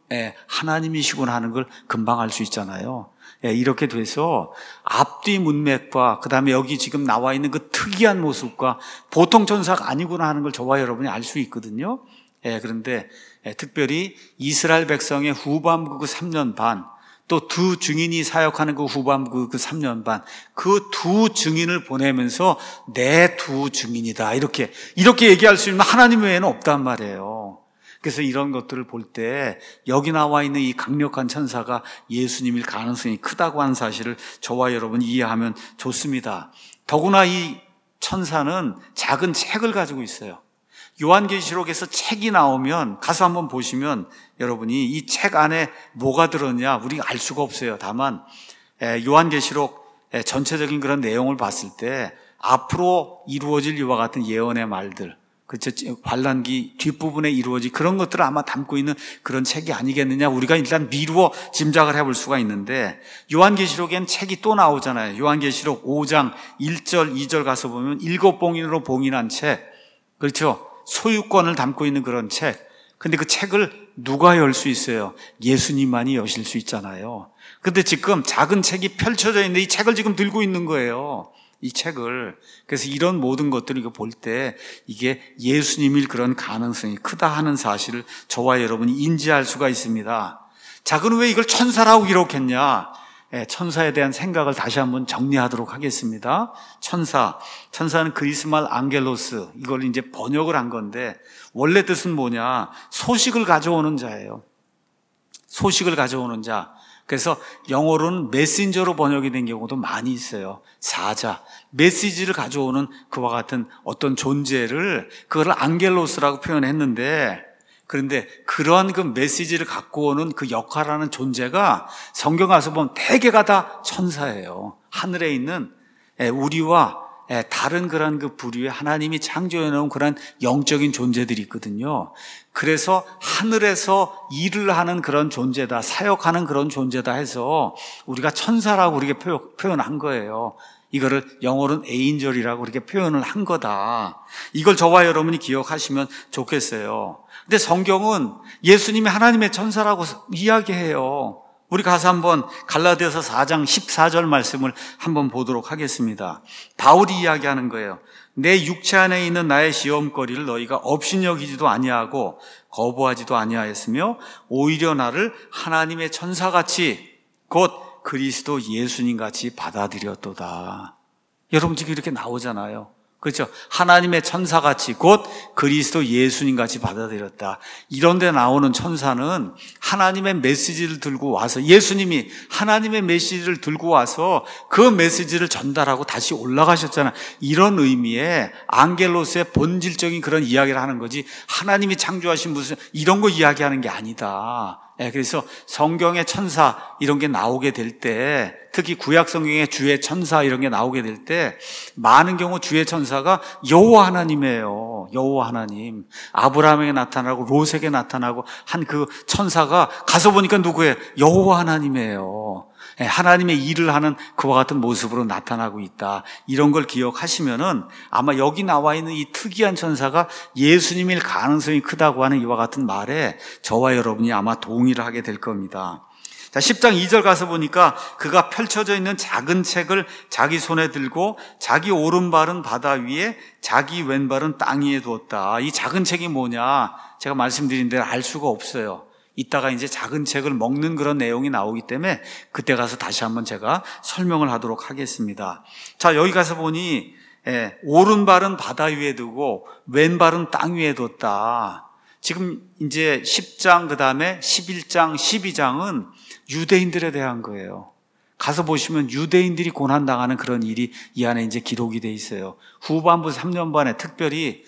하나님이시구나 하는 걸 금방 알 수 있잖아요. 이렇게 돼서 앞뒤 문맥과 그 다음에 여기 지금 나와 있는 그 특이한 모습과 보통 천사가 아니구나 하는 걸 저와 여러분이 알 수 있거든요. 그런데 특별히 이스라엘 백성의 후반부 그 3년 반, 또 두 증인이 사역하는 그 후반부 그 3년 반, 그 두 증인을 보내면서 내 두 증인이다. 이렇게 얘기할 수 있는 하나님 외에는 없단 말이에요. 그래서 이런 것들을 볼 때 여기 나와 있는 이 강력한 천사가 예수님일 가능성이 크다고 하는 사실을 저와 여러분이 이해하면 좋습니다. 더구나 이 천사는 작은 책을 가지고 있어요. 요한계시록에서 책이 나오면 가서 한번 보시면 여러분이 이 책 안에 뭐가 들었냐 우리가 알 수가 없어요. 다만 요한계시록 전체적인 그런 내용을 봤을 때 앞으로 이루어질 이와 같은 예언의 말들, 그렇죠? 환란기 뒷부분에 이루어질 그런 것들을 아마 담고 있는 그런 책이 아니겠느냐, 우리가 일단 미루어 짐작을 해볼 수가 있는데, 요한계시록엔 책이 또 나오잖아요. 요한계시록 5장 1절 2절 가서 보면 7봉인으로 봉인한 책, 그렇죠? 소유권을 담고 있는 그런 책. 근데 그 책을 누가 열 수 있어요? 예수님만이 여실 수 있잖아요. 근데 지금 작은 책이 펼쳐져 있는데 이 책을 지금 들고 있는 거예요. 이 책을. 그래서 이런 모든 것들을 이거 볼 때 이게 예수님일 그런 가능성이 크다 하는 사실을 저와 여러분이 인지할 수가 있습니다. 자, 그럼 왜 이걸 천사라고 기록했냐? 천사에 대한 생각을 다시 한번 정리하도록 하겠습니다. 천사는 그리스말 앙겔로스, 이걸 이제 번역을 한 건데 원래 뜻은 뭐냐? 소식을 가져오는 자예요. 소식을 가져오는 자. 그래서 영어로는 메신저로 번역이 된 경우도 많이 있어요. 사자, 메시지를 가져오는 그와 같은 어떤 존재를, 그거를 앙겔로스라고 표현했는데, 그런데 그러한 그 메시지를 갖고 오는 그 역할하는 존재가 성경 가서 보면 대개가 다 천사예요. 하늘에 있는 우리와 다른 그런 그 부류의 하나님이 창조해 놓은 그런 영적인 존재들이 있거든요. 그래서 하늘에서 일을 하는 그런 존재다, 사역하는 그런 존재다 해서 우리가 천사라고 이렇게 표현한 거예요. 이거를 영어로는 에인절이라고 이렇게 표현을 한 거다. 이걸 저와 여러분이 기억하시면 좋겠어요. 근데 성경은 예수님이 하나님의 천사라고 이야기해요. 우리 가서 한번 갈라디아서 4장 14절 말씀을 한번 보도록 하겠습니다. 바울이 이야기하는 거예요. 내 육체 안에 있는 나의 시험거리를 너희가 업신여기지도 아니하고 거부하지도 아니하였으며 오히려 나를 하나님의 천사같이 곧 그리스도 예수님같이 받아들였도다. 여러분 지금 이렇게 나오잖아요. 그렇죠? 하나님의 천사같이 곧 그리스도 예수님같이 받아들였다. 이런 데 나오는 천사는 하나님의 메시지를 들고 와서, 예수님이 하나님의 메시지를 들고 와서 그 메시지를 전달하고 다시 올라가셨잖아요. 이런 의미의 앙겔로스의 본질적인 그런 이야기를 하는 거지, 하나님이 창조하신 무슨 이런 거 이야기하는 게 아니다. 그래서 성경의 천사 이런 게 나오게 될 때, 특히 구약 성경의 주의 천사 이런 게 나오게 될 때 많은 경우 주의 천사가 여호와 하나님이에요. 여호와 하나님. 아브라함에게 나타나고 롯에게 나타나고 한 그 천사가 가서 보니까 누구예요? 여호와 하나님이에요. 하나님의 일을 하는 그와 같은 모습으로 나타나고 있다. 이런 걸 기억하시면은 아마 여기 나와 있는 이 특이한 천사가 예수님일 가능성이 크다고 하는 이와 같은 말에 저와 여러분이 아마 동의를 하게 될 겁니다. 자, 10장 2절 가서 보니까 그가 펼쳐져 있는 작은 책을 자기 손에 들고 자기 오른발은 바다 위에 자기 왼발은 땅 위에 두었다. 이 작은 책이 뭐냐? 제가 말씀드린 대로 알 수가 없어요. 이따가 이제 작은 책을 먹는 그런 내용이 나오기 때문에 그때 가서 다시 한번 제가 설명을 하도록 하겠습니다. 자, 여기 가서 보니 오른발은 바다 위에 두고 왼발은 땅 위에 뒀다. 지금 이제 10장 그다음에 11장 12장은 유대인들에 대한 거예요. 가서 보시면 유대인들이 고난당하는 그런 일이 이 안에 이제 기록이 돼 있어요. 후반부 3년 반에 특별히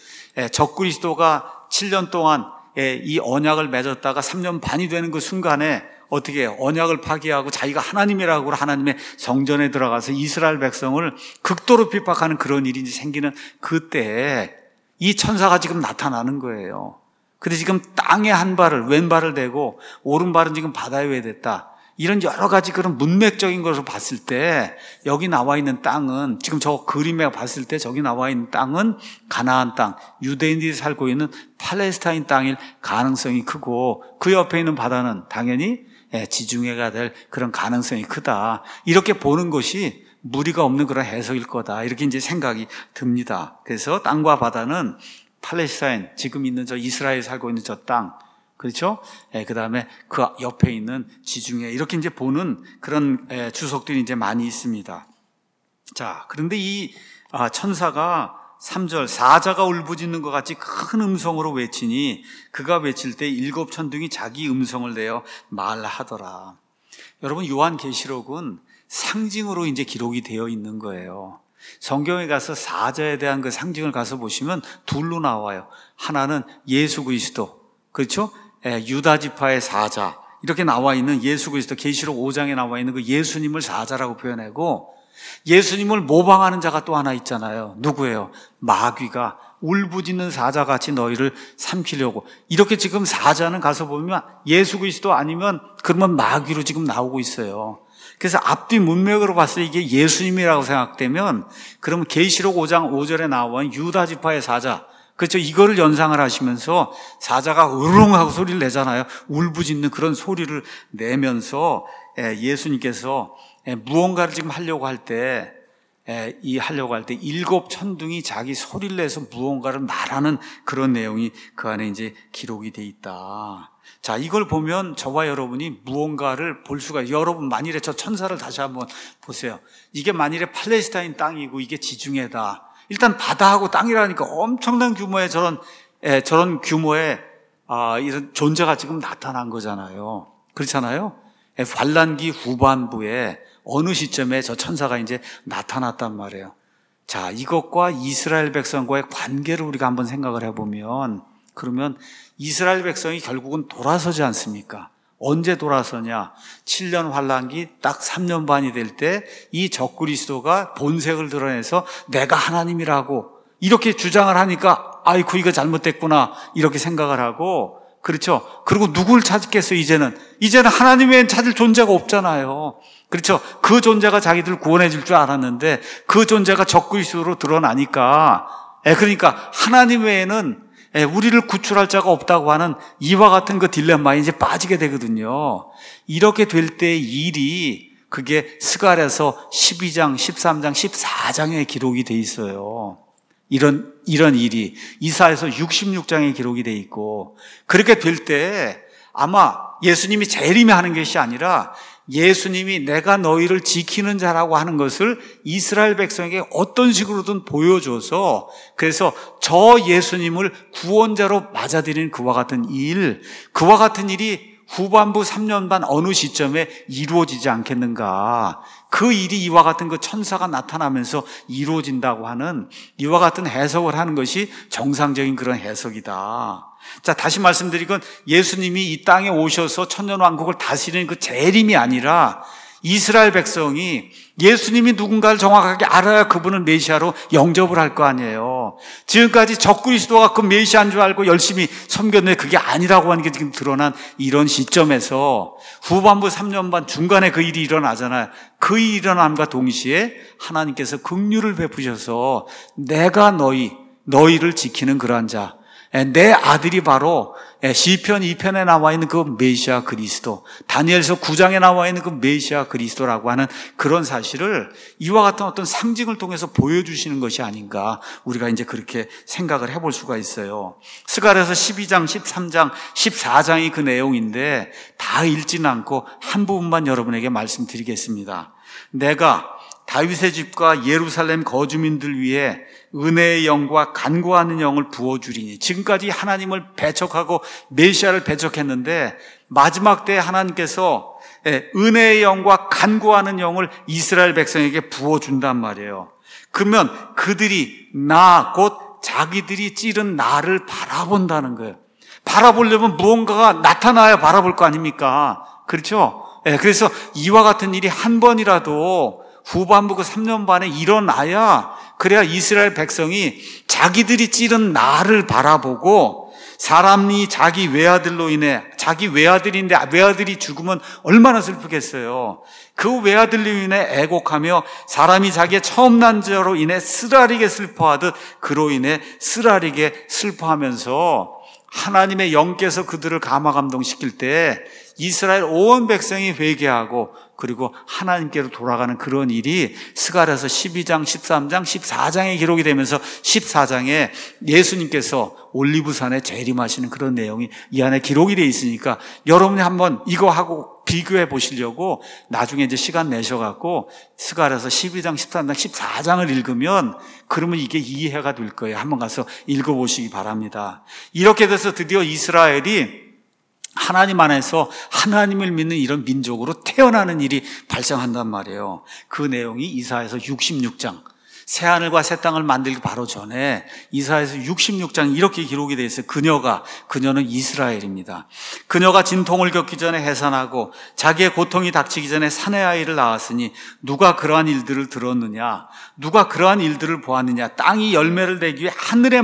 적그리스도가 7년 동안 이 언약을 맺었다가 3년 반이 되는 그 순간에 어떻게 언약을 파기하고 자기가 하나님이라고 하나님의 성전에 들어가서 이스라엘 백성을 극도로 핍박하는 그런 일이 생기는 그때에 이 천사가 지금 나타나는 거예요. 근데 지금 땅에 한 발을, 왼발을 대고 오른발은 지금 바다 위에 댔다. 이런 여러 가지 그런 문맥적인 것을 봤을 때 여기 나와 있는 땅은, 지금 저 그림에 봤을 때 저기 나와 있는 땅은 가나안 땅, 유대인들이 살고 있는 팔레스타인 땅일 가능성이 크고, 그 옆에 있는 바다는 당연히 지중해가 될 그런 가능성이 크다. 이렇게 보는 것이 무리가 없는 그런 해석일 거다. 이렇게 이제 생각이 듭니다. 그래서 땅과 바다는 팔레스타인, 지금 있는 저 이스라엘 살고 있는 저 땅, 그렇죠? 그 다음에 그 옆에 있는 지중해 이렇게 이제 보는 그런 주석들이 이제 많이 있습니다. 자, 그런데 이 천사가 3절 사자가 울부짖는 것 같이 큰 음성으로 외치니 그가 외칠 때 일곱 천둥이 자기 음성을 내어 말하더라. 여러분, 요한계시록은 상징으로 이제 기록이 되어 있는 거예요. 성경에 가서 사자에 대한 그 상징을 가서 보시면 둘로 나와요. 하나는 예수 그리스도, 그렇죠? 유다 지파의 사자 이렇게 나와 있는 예수 그리스도, 계시록 5장에 나와 있는 그 예수님을 사자라고 표현하고, 예수님을 모방하는 자가 또 하나 있잖아요. 누구예요? 마귀가 울부짖는 사자같이 너희를 삼키려고. 이렇게 지금 사자는 가서 보면 예수 그리스도 아니면 그러면 마귀로 지금 나오고 있어요. 그래서 앞뒤 문맥으로 봤을 때 이게 예수님이라고 생각되면, 그러면 계시록 5장 5절에 나와 있는 유다 지파의 사자, 그렇죠? 이거를 연상을 하시면서 사자가 으르렁하고 소리를 내잖아요. 울부짖는 그런 소리를 내면서 예수님께서 무언가를 지금 하려고 할 때 일곱 천둥이 자기 소리를 내서 무언가를 말하는 그런 내용이 그 안에 이제 기록이 돼 있다. 자, 이걸 보면 저와 여러분이 무언가를 볼 수가 있어요. 여러분, 만일에 저 천사를 다시 한번 보세요. 이게 만일에 팔레스타인 땅이고 이게 지중해다. 일단 바다하고 땅이라니까 엄청난 규모의 저런 규모의 이런 존재가 지금 나타난 거잖아요. 그렇잖아요. 환란기 후반부에 어느 시점에 저 천사가 이제 나타났단 말이에요. 자, 이것과 이스라엘 백성과의 관계를 우리가 한번 생각을 해보면, 그러면 이스라엘 백성이 결국은 돌아서지 않습니까? 언제 돌아서냐? 7년 환란기 딱 3년 반이 될 때 이 적그리스도가 본색을 드러내서 내가 하나님이라고 이렇게 주장을 하니까 아이고 이거 잘못됐구나 이렇게 생각을 하고, 그렇죠? 그리고 누굴 찾겠어요? 이제는 하나님 외엔 찾을 존재가 없잖아요. 그렇죠? 그 존재가 자기들 구원해 줄 줄 알았는데 그 존재가 적그리스도로 드러나니까, 그러니까 하나님 외에는 우리를 구출할 자가 없다고 하는 이와 같은 그 딜레마에 이제 빠지게 되거든요. 이렇게 될 때의 일이 그게 스가랴서 12장, 13장, 14장에 기록이 돼 있어요. 이런 일이 이사야서 66장에 기록이 돼 있고, 그렇게 될 때 아마 예수님이 재림하는 것이 아니라 예수님이 내가 너희를 지키는 자라고 하는 것을 이스라엘 백성에게 어떤 식으로든 보여줘서, 그래서 저 예수님을 구원자로 맞아들이는 그와 같은 일이 후반부 3년 반 어느 시점에 이루어지지 않겠는가. 그 일이 이와 같은 그 천사가 나타나면서 이루어진다고 하는 이와 같은 해석을 하는 것이 정상적인 그런 해석이다. 자, 다시 말씀드리건 예수님이 이 땅에 오셔서 천년왕국을 다스리는 그 재림이 아니라 이스라엘 백성이 예수님이 누군가를 정확하게 알아야 그분은 메시아로 영접을 할 거 아니에요. 지금까지 적그리스도가 그 메시아인 줄 알고 열심히 섬겼는데 그게 아니라고 하는 게 지금 드러난 이런 시점에서 후반부 3년 반 중간에 그 일이 일어나잖아요. 그 일이 일어남과 동시에 하나님께서 긍휼을 베푸셔서 내가 너희를 지키는 그러한 자, 내 아들이 바로 시편 2편에 나와 있는 그 메시아 그리스도, 다니엘서 9장에 나와 있는 그 메시아 그리스도라고 하는 그런 사실을 이와 같은 어떤 상징을 통해서 보여주시는 것이 아닌가, 우리가 이제 그렇게 생각을 해볼 수가 있어요. 스가랴서 12장, 13장, 14장이 그 내용인데 다 읽지는 않고 한 부분만 여러분에게 말씀드리겠습니다. 내가 다윗의 집과 예루살렘 거주민들 위해 은혜의 영과 간구하는 영을 부어주리니. 지금까지 하나님을 배척하고 메시아를 배척했는데 마지막 때 하나님께서 은혜의 영과 간구하는 영을 이스라엘 백성에게 부어준단 말이에요. 그러면 그들이 곧 자기들이 찌른 나를 바라본다는 거예요. 바라보려면 무언가가 나타나야 바라볼 거 아닙니까? 그렇죠? 그래서 이와 같은 일이 한 번이라도 후반부 그 3년 반에 일어나야, 그래야 이스라엘 백성이 자기들이 찌른 나를 바라보고, 사람이 자기 외아들로 인해, 자기 외아들인데 외아들이 죽으면 얼마나 슬프겠어요. 그 외아들로 인해 애곡하며 사람이 자기의 처음 난 자로 인해 쓰라리게 슬퍼하듯 그로 인해 쓰라리게 슬퍼하면서 하나님의 영께서 그들을 감화감동시킬 때 이스라엘 온 백성이 회개하고 그리고 하나님께로 돌아가는 그런 일이 스가랴서 12장, 13장, 14장에 기록이 되면서 14장에 예수님께서 올리브산에 재림하시는 그런 내용이 이 안에 기록이 되어 있으니까 여러분이 한번 이거 하고 비교해 보시려고 나중에 이제 시간 내셔갖고 스가랴서 12장, 13장, 14장을 읽으면 그러면 이게 이해가 될 거예요. 한번 가서 읽어보시기 바랍니다. 이렇게 돼서 드디어 이스라엘이 하나님 안에서 하나님을 믿는 이런 민족으로 태어나는 일이 발생한단 말이에요. 그 내용이 이사야서 66장, 새하늘과 새 땅을 만들기 바로 전에 이사야서 66장 이렇게 기록이 되어 있어요. 그녀는 이스라엘입니다. 그녀가 진통을 겪기 전에 해산하고 자기의 고통이 닥치기 전에 사내 아이를 낳았으니 누가 그러한 일들을 들었느냐, 누가 그러한 일들을 보았느냐, 땅이 열매를 내기 위해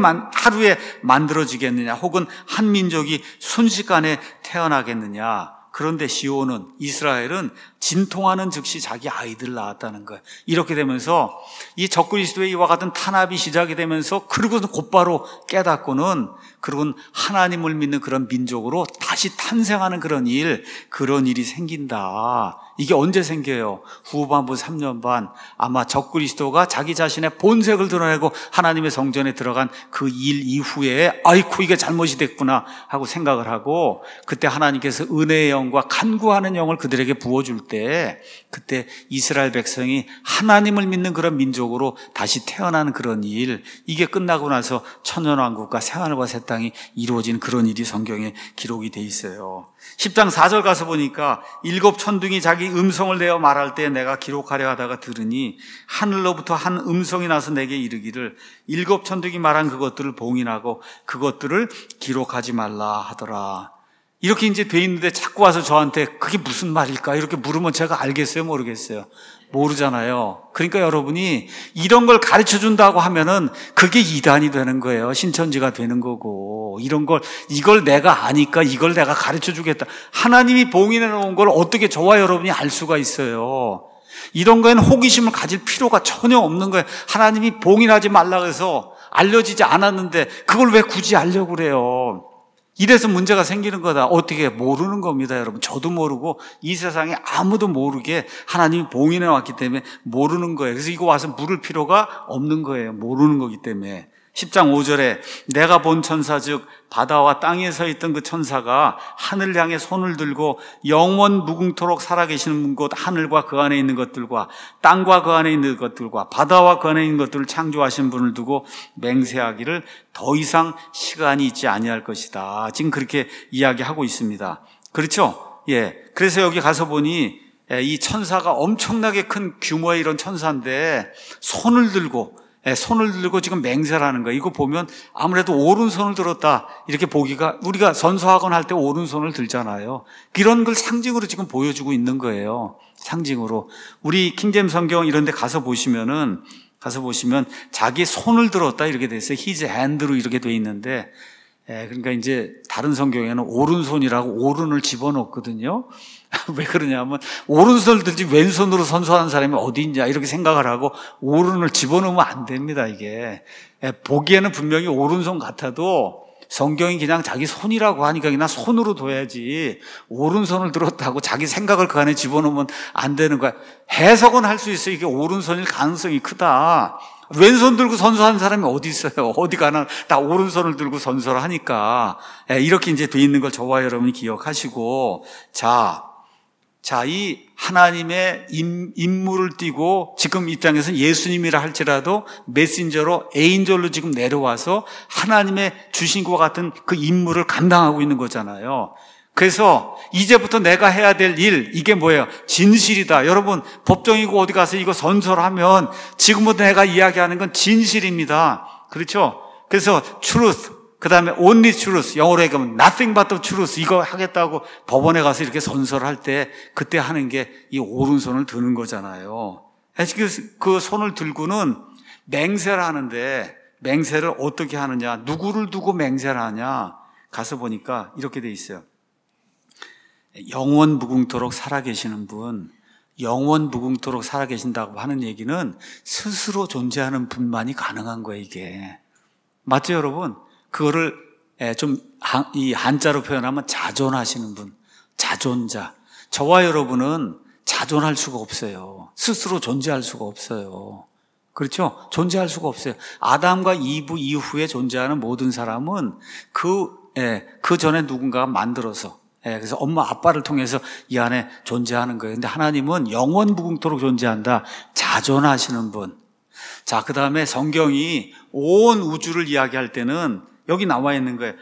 하루에 만들어지겠느냐, 혹은 한 민족이 순식간에 태어나겠느냐. 그런데 시온은, 이스라엘은 진통하는 즉시 자기 아이들을 낳았다는 거예요. 이렇게 되면서 이 적그리스도의 이와 같은 탄압이 시작이 되면서 그러고는 곧바로 깨닫고는 그러고는 하나님을 믿는 그런 민족으로 다시 탄생하는 그런 일이 생긴다. 이게 언제 생겨요? 후반부 3년 반, 아마 적그리스도가 자기 자신의 본색을 드러내고 하나님의 성전에 들어간 그 일 이후에 아이쿠 이게 잘못이 됐구나 하고 생각을 하고, 그때 하나님께서 은혜의 영과 간구하는 영을 그들에게 부어줄 때, 그때 이스라엘 백성이 하나님을 믿는 그런 민족으로 다시 태어나는 그런 일, 이게 끝나고 나서 천년왕국과 새하늘과 새 땅이 이루어진 그런 일이 성경에 기록이 돼 있어요. 10장 4절 가서 보니까 7 천둥이 자기 음성을 내어 말할 때 내가 기록하려 하다가 들으니 하늘로부터 한 음성이 나서 내게 이르기를 7 천둥이 말한 그것들을 봉인하고 그것들을 기록하지 말라 하더라. 이렇게 이제 돼 있는데 자꾸 와서 저한테 그게 무슨 말일까 이렇게 물으면 제가 알겠어요, 모르겠어요? 모르잖아요. 그러니까 여러분이 이런 걸 가르쳐 준다고 하면은 그게 이단이 되는 거예요. 신천지가 되는 거고, 이걸 내가 아니까 이걸 내가 가르쳐 주겠다. 하나님이 봉인해 놓은 걸 어떻게 저와 여러분이 알 수가 있어요? 이런 거에는 호기심을 가질 필요가 전혀 없는 거예요. 하나님이 봉인하지 말라고 해서 알려지지 않았는데 그걸 왜 굳이 알려고 그래요? 이래서 문제가 생기는 거다. 어떻게 모르는 겁니다, 여러분. 저도 모르고 이 세상에 아무도 모르게 하나님이 봉인해 왔기 때문에 모르는 거예요. 그래서 이거 와서 물을 필요가 없는 거예요. 모르는 거기 때문에. 10장 5절에 내가 본 천사 즉 바다와 땅에 서 있던 그 천사가 하늘을 향해 손을 들고 영원 무궁토록 살아계시는 곧 하늘과 그 안에 있는 것들과 땅과 그 안에 있는 것들과 바다와 그 안에 있는 것들을 창조하신 분을 두고 맹세하기를 더 이상 시간이 있지 아니할 것이다. 지금 그렇게 이야기하고 있습니다. 그렇죠? 예. 그래서 여기 가서 보니 이 천사가 엄청나게 큰 규모의 이런 천사인데 손을 들고 지금 맹세를 하는 거예요. 이거 보면 아무래도 오른손을 들었다 이렇게 보기가, 우리가 선서하거나 할 때 오른손을 들잖아요. 이런 걸 상징으로 지금 보여주고 있는 거예요. 상징으로. 우리 킹제임스 성경 이런 데 가서 보시면 자기 손을 들었다 이렇게 돼 있어요. his hand로 이렇게 돼 있는데, 그러니까 이제 다른 성경에는 오른손이라고 오른을 집어넣거든요. 왜 그러냐면 오른손을 들지 왼손으로 선서하는 사람이 어디 있냐 이렇게 생각을 하고 오른을 집어넣으면 안 됩니다. 이게 보기에는 분명히 오른손 같아도 성경이 그냥 자기 손이라고 하니까 그냥 손으로 둬야지 오른손을 들었다고 자기 생각을 그 안에 집어넣으면 안 되는 거야. 해석은 할 수 있어요. 이게 오른손일 가능성이 크다. 왼손 들고 선서하는 사람이 어디 있어요? 어디 가나 다 오른손을 들고 선서를 하니까. 이렇게 이제 돼 있는 걸 저와 여러분이 기억하시고, 이 하나님의 임무를 띠고 지금 입장에서는 예수님이라 할지라도 메신저로 에인절로 지금 내려와서 하나님의 주신 것과 같은 그 임무를 감당하고 있는 거잖아요. 그래서 이제부터 내가 해야 될 일, 이게 뭐예요? 진실이다. 여러분, 법정이고 어디 가서 이거 선서하면 지금부터 내가 이야기하는 건 진실입니다. 그렇죠? 그래서 truth, 그 다음에 only truth, 영어로 얘기하면 nothing but the truth, 이거 하겠다고 법원에 가서 이렇게 선서를 할 때 그때 하는 게 이 오른손을 드는 거잖아요. 그 손을 들고는 맹세를 하는데, 맹세를 어떻게 하느냐, 누구를 두고 맹세를 하냐, 가서 보니까 이렇게 돼 있어요. 영원 무궁토록 살아계시는 분, 영원 무궁토록 살아계신다고 하는 얘기는 스스로 존재하는 분만이 가능한 거예요, 이게. 맞죠, 여러분? 그거를 좀 이 한자로 표현하면 자존하시는 분, 자존자. 저와 여러분은 자존할 수가 없어요. 스스로 존재할 수가 없어요. 그렇죠? 존재할 수가 없어요. 아담과 이브 이후에 존재하는 모든 사람은 그 전에 누군가가 만들어서, 그래서 엄마 아빠를 통해서 이 안에 존재하는 거예요. 근데 하나님은 영원 무궁토록 존재한다. 자존하시는 분. 자, 그 다음에 성경이 온 우주를 이야기할 때는 여기 나와 있는 거예요.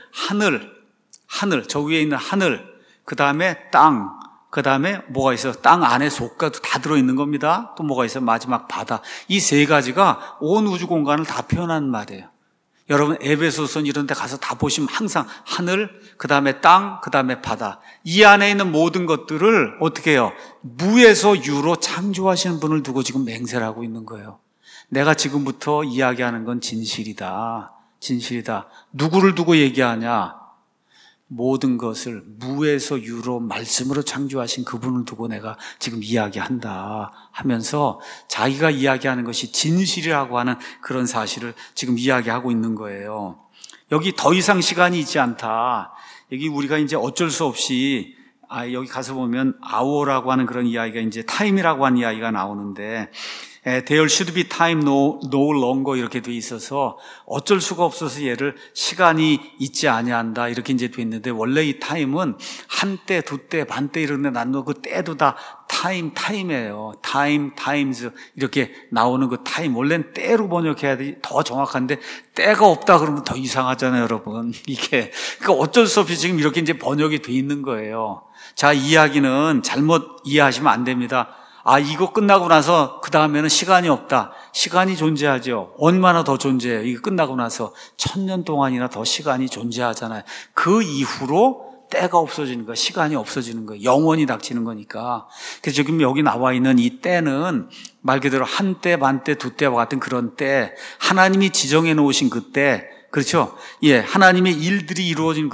하늘, 저 위에 있는 하늘, 그 다음에 땅, 그 다음에 뭐가 있어요? 땅 안에 속가도 다 들어있는 겁니다. 또 뭐가 있어요? 마지막 바다. 이 세 가지가 온 우주 공간을 다 표현하는 말이에요. 여러분 에베소서 이런 데 가서 다 보시면 항상 하늘, 그 다음에 땅, 그 다음에 바다. 이 안에 있는 모든 것들을 어떻게 해요? 무에서 유로 창조하시는 분을 두고 지금 맹세를 하고 있는 거예요. 내가 지금부터 이야기하는 건 진실이다. 진실이다. 누구를 두고 얘기하냐? 모든 것을 무에서 유로 말씀으로 창조하신 그분을 두고 내가 지금 이야기한다 하면서 자기가 이야기하는 것이 진실이라고 하는 그런 사실을 지금 이야기하고 있는 거예요. 여기 더 이상 시간이 있지 않다. 여기 우리가 이제 어쩔 수 없이 여기 가서 보면 hour라고 하는 그런 이야기가 이제 time이라고 하는 이야기가 나오는데 There should be time no longer 이렇게 돼 있어서 어쩔 수가 없어서 얘를 시간이 있지 아니한다 이렇게 이제 돼 있는데 원래 이 타임은 한때, 두때, 반때 이런 데 나누고 그 때도 다 타임이에요. times 이렇게 나오는 그 타임 원래는 때로 번역해야 더 정확한데 때가 없다 그러면 더 이상하잖아요, 여러분. 이게 그러니까 어쩔 수 없이 지금 이렇게 이제 번역이 돼 있는 거예요. 자, 이 이야기는 잘못 이해하시면 안 됩니다. 이거 끝나고 나서 그 다음에는 시간이 없다. 시간이 존재하죠. 얼마나 더 존재해요. 이거 끝나고 나서 1000년 동안이나 더 시간이 존재하잖아요. 그 이후로 때가 없어지는 거예요. 시간이 없어지는 거예요. 영원히 닥치는 거니까. 그래서 지금 여기 나와 있는 이 때는 말 그대로 한때, 반때, 두때와 같은 그런 때, 하나님이 지정해 놓으신 그때, 그렇죠? 예, 하나님의 일들이 이루어진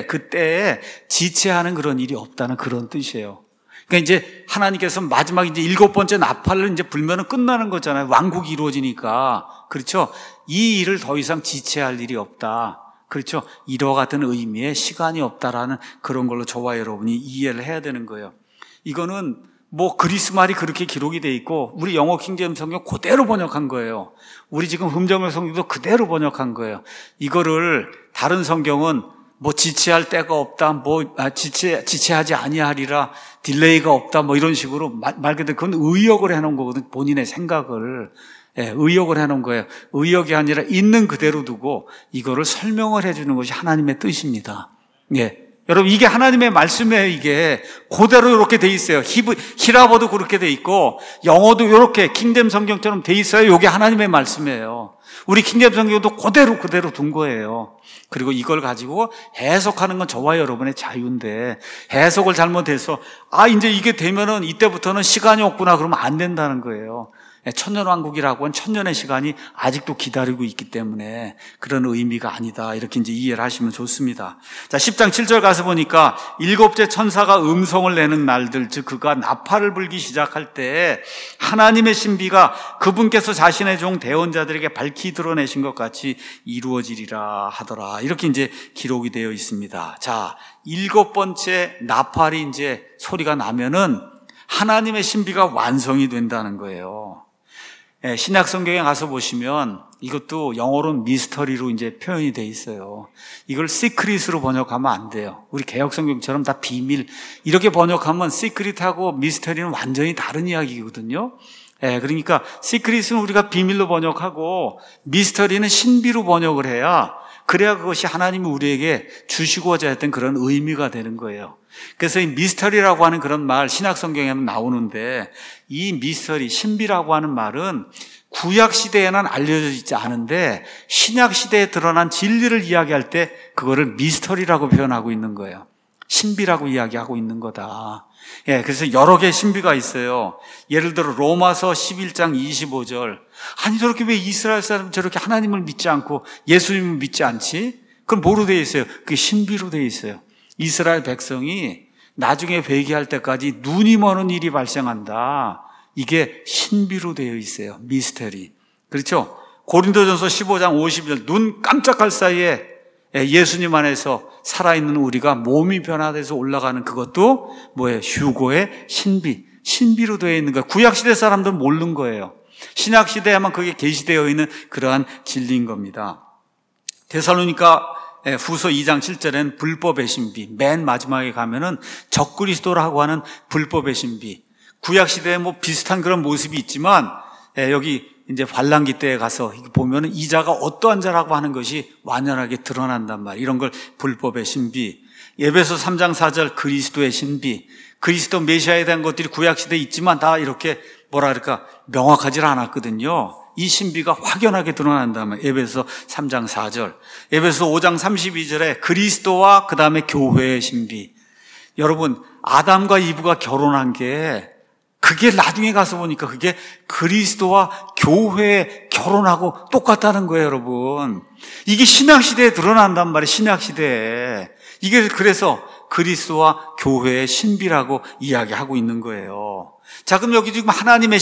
그때에 지체하는 그런 일이 없다는 그런 뜻이에요. 그러니까 이제 하나님께서 마지막 이제 7번째 나팔을 이제 불면은 끝나는 거잖아요. 왕국이 이루어지니까. 그렇죠? 이 일을 더 이상 지체할 일이 없다. 그렇죠? 이와 같은 의미의 시간이 없다라는 그런 걸로 저와 여러분이 이해를 해야 되는 거예요. 이거는 뭐 그리스 말이 그렇게 기록이 돼 있고 우리 영어 킹제임스 성경 그대로 번역한 거예요. 우리 지금 흠정을 성경도 그대로 번역한 거예요. 이거를 다른 성경은 뭐 지체할 때가 없다, 지체하지 아니하리라, 딜레이가 없다, 뭐 이런 식으로 말 그대로 그건 의역을 해놓은 거거든. 본인의 생각을. 의역을 해놓은 거예요. 의역이 아니라 있는 그대로 두고 이거를 설명을 해주는 것이 하나님의 뜻입니다. 예. 여러분, 이게 하나님의 말씀이에요, 이게. 그대로 이렇게 돼 있어요. 히라버도 그렇게 돼 있고, 영어도 이렇게 킹잼 성경처럼 돼 있어요. 이게 하나님의 말씀이에요. 우리 킹잼 성경도 그대로 둔 거예요. 그리고 이걸 가지고 해석하는 건 저와 여러분의 자유인데, 해석을 잘못해서, 이제 이게 되면은 이때부터는 시간이 없구나, 그러면 안 된다는 거예요. 천년왕국이라고 하는 천년의 시간이 아직도 기다리고 있기 때문에 그런 의미가 아니다. 이렇게 이제 이해를 하시면 좋습니다. 자, 10장 7절 가서 보니까 7째 천사가 음성을 내는 날들, 즉 그가 나팔을 불기 시작할 때 하나님의 신비가 그분께서 자신의 종 대언자들에게 밝히 드러내신 것 같이 이루어지리라 하더라. 이렇게 이제 기록이 되어 있습니다. 자, 7번째 나팔이 이제 소리가 나면은 하나님의 신비가 완성이 된다는 거예요. 신약 성경에 가서 보시면 이것도 영어로는 미스터리로 이제 표현이 돼 있어요. 이걸 시크릿으로 번역하면 안 돼요. 우리 개역 성경처럼 다 비밀 이렇게 번역하면 시크릿하고 미스터리는 완전히 다른 이야기거든요. 그러니까 시크릿은 우리가 비밀로 번역하고 미스터리는 신비로 번역을 해야 그래야 그것이 하나님이 우리에게 주시고자 했던 그런 의미가 되는 거예요. 그래서 이 미스터리라고 하는 그런 말 신약 성경에는 나오는데 이 미스터리, 신비라고 하는 말은 구약 시대에는 알려져 있지 않은데 신약 시대에 드러난 진리를 이야기할 때 그거를 미스터리라고 표현하고 있는 거예요. 신비라고 이야기하고 있는 거다. 그래서 여러 개의 신비가 있어요. 예를 들어 로마서 11장 25절. 아니 저렇게 왜 이스라엘 사람 저렇게 하나님을 믿지 않고 예수님을 믿지 않지? 그건 뭐로 되어 있어요? 그게 신비로 되어 있어요. 이스라엘 백성이 나중에 회개할 때까지 눈이 머는 일이 발생한다. 이게 신비로 되어 있어요. 미스터리. 그렇죠? 고린도전서 15장 50절. 눈 깜짝할 사이에 예수님 안에서 살아있는 우리가 몸이 변화돼서 올라가는 그것도 뭐예요? 휴거의 신비. 신비로 되어 있는 거예요. 구약시대 사람들은 모르는 거예요. 신약시대에만 그게 계시되어 있는 그러한 진리인 겁니다. 데살로니가 후서 2장 7절에는 불법의 신비, 맨 마지막에 가면은 적그리스도라고 하는 불법의 신비. 구약시대에 뭐 비슷한 그런 모습이 있지만 여기 이제 환란기 때에 가서 보면은 이 자가 어떠한 자라고 하는 것이 완연하게 드러난단 말이에요. 이런 걸 불법의 신비. 에베소 3장 4절 그리스도의 신비. 그리스도 메시아에 대한 것들이 구약시대에 있지만 다 이렇게 뭐라 그럴까 명확하지 않았거든요. 이 신비가 확연하게 드러난다면 에베소 3장 4절, 에베소 5장 32절에 그리스도와 그 다음에 교회의 신비. 여러분, 아담과 이브가 결혼한 게 그게 나중에 가서 보니까 그게 그리스도와 교회의 결혼하고 똑같다는 거예요, 여러분. 이게 신약시대에 드러난단 말이에요, 신약시대에. 이게 그래서 그리스도와 교회의 신비라고 이야기하고 있는 거예요. 자, 그럼 여기 지금 하나님의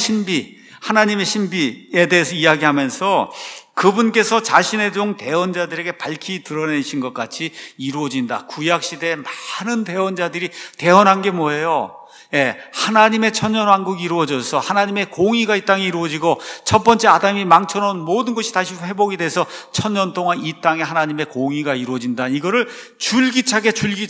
신비에 대해서 이야기하면서 그분께서 자신의 종 대언자들에게 밝히 드러내신 것 같이 이루어진다. 구약시대에 많은 대언자들이 대언한 게 뭐예요? 하나님의 천년왕국이 이루어져서 하나님의 공의가 이 땅에 이루어지고 첫 번째 아담이 망쳐놓은 모든 것이 다시 회복이 돼서 천년 동안 이 땅에 하나님의 공의가 이루어진다. 이거를 줄기차게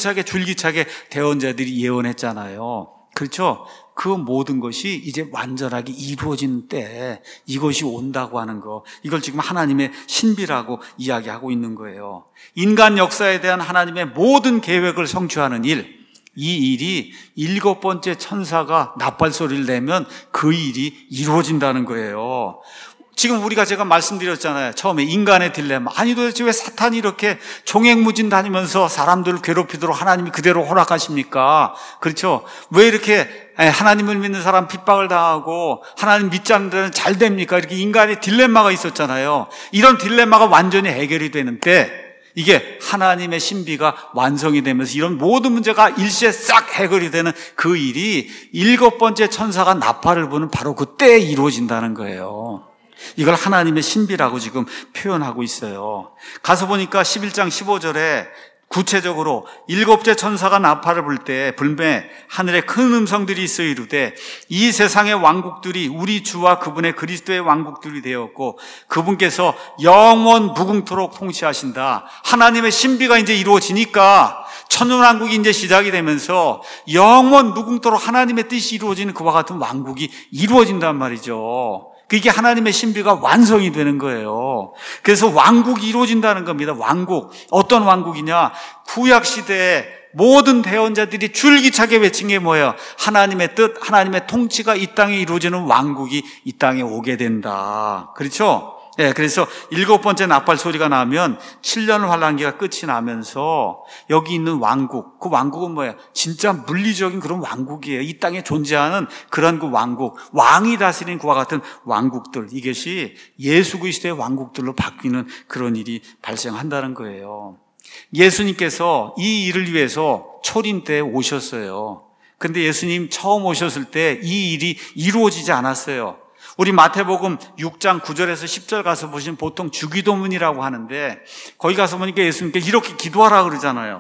대언자들이 예언했잖아요. 그렇죠? 그 모든 것이 이제 완전하게 이루어진 때 이것이 온다고 하는 거, 이걸 지금 하나님의 신비라고 이야기하고 있는 거예요. 인간 역사에 대한 하나님의 모든 계획을 성취하는 일, 이 일이 7번째 천사가 나팔소리를 내면 그 일이 이루어진다는 거예요. 지금 제가 말씀드렸잖아요. 처음에 인간의 딜레마. 아니 도대체 왜 사탄이 이렇게 종횡무진 다니면서 사람들을 괴롭히도록 하나님이 그대로 허락하십니까? 그렇죠? 왜 이렇게 하나님을 믿는 사람 핍박을 당하고 하나님 믿지 않는 데는 잘 됩니까? 이렇게 인간의 딜레마가 있었잖아요. 이런 딜레마가 완전히 해결이 되는데 이게 하나님의 신비가 완성이 되면서 이런 모든 문제가 일시에 싹 해결이 되는 그 일이 7번째 천사가 나팔을 부는 바로 그때에 이루어진다는 거예요. 이걸 하나님의 신비라고 지금 표현하고 있어요. 가서 보니까 11장 15절에 구체적으로 7째 천사가 나팔을 불 때 불매 하늘에 큰 음성들이 있어 이르되 이 세상의 왕국들이 우리 주와 그분의 그리스도의 왕국들이 되었고 그분께서 영원 무궁토록 통치하신다. 하나님의 신비가 이제 이루어지니까 천년왕국이 이제 시작이 되면서 영원 무궁토록 하나님의 뜻이 이루어지는 그와 같은 왕국이 이루어진단 말이죠. 그게 하나님의 신비가 완성이 되는 거예요. 그래서 왕국이 이루어진다는 겁니다. 왕국. 어떤 왕국이냐? 구약시대에 모든 대언자들이 줄기차게 외친 게 뭐예요? 하나님의 뜻, 하나님의 통치가 이 땅에 이루어지는 왕국이 이 땅에 오게 된다. 그렇죠? 그래서 7번째 나팔 소리가 나면 7년 환란기가 끝이 나면서 여기 있는 왕국, 그 왕국은 뭐예요? 진짜 물리적인 그런 왕국이에요. 이 땅에 존재하는 그런 그 왕국, 왕이 다스리는 그와 같은 왕국들, 이것이 예수 그리스도의 왕국들로 바뀌는 그런 일이 발생한다는 거예요. 예수님께서 이 일을 위해서 초림 때 오셨어요. 근데 예수님 처음 오셨을 때 이 일이 이루어지지 않았어요. 우리 마태복음 6장 9절에서 10절 가서 보시면 보통 주기도문이라고 하는데 거기 가서 보니까 예수님께 이렇게 기도하라 그러잖아요.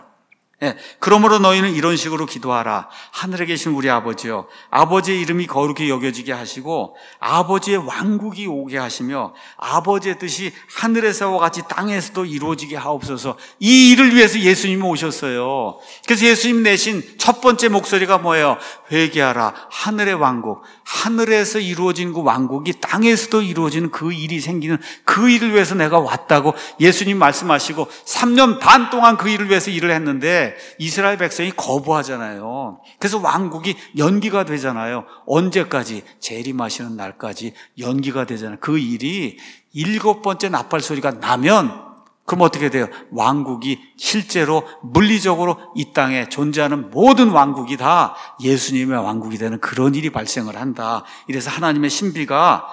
그러므로 너희는 이런 식으로 기도하라. 하늘에 계신 우리 아버지여, 아버지의 이름이 거룩히 여겨지게 하시고 아버지의 왕국이 오게 하시며 아버지의 뜻이 하늘에서와 같이 땅에서도 이루어지게 하옵소서. 이 일을 위해서 예수님이 오셨어요. 그래서 예수님 내신 첫 번째 목소리가 뭐예요? 회개하라. 하늘의 왕국, 하늘에서 이루어진 그 왕국이 땅에서도 이루어지는 그 일이 생기는 그 일을 위해서 내가 왔다고 예수님 말씀하시고 3년 반 동안 그 일을 위해서 일을 했는데 이스라엘 백성이 거부하잖아요. 그래서 왕국이 연기가 되잖아요. 언제까지? 재림하시는 날까지 연기가 되잖아요. 그 일이 7번째 나팔 소리가 나면 그럼 어떻게 돼요? 왕국이 실제로 물리적으로 이 땅에 존재하는 모든 왕국이 다 예수님의 왕국이 되는 그런 일이 발생을 한다. 이래서 하나님의 신비가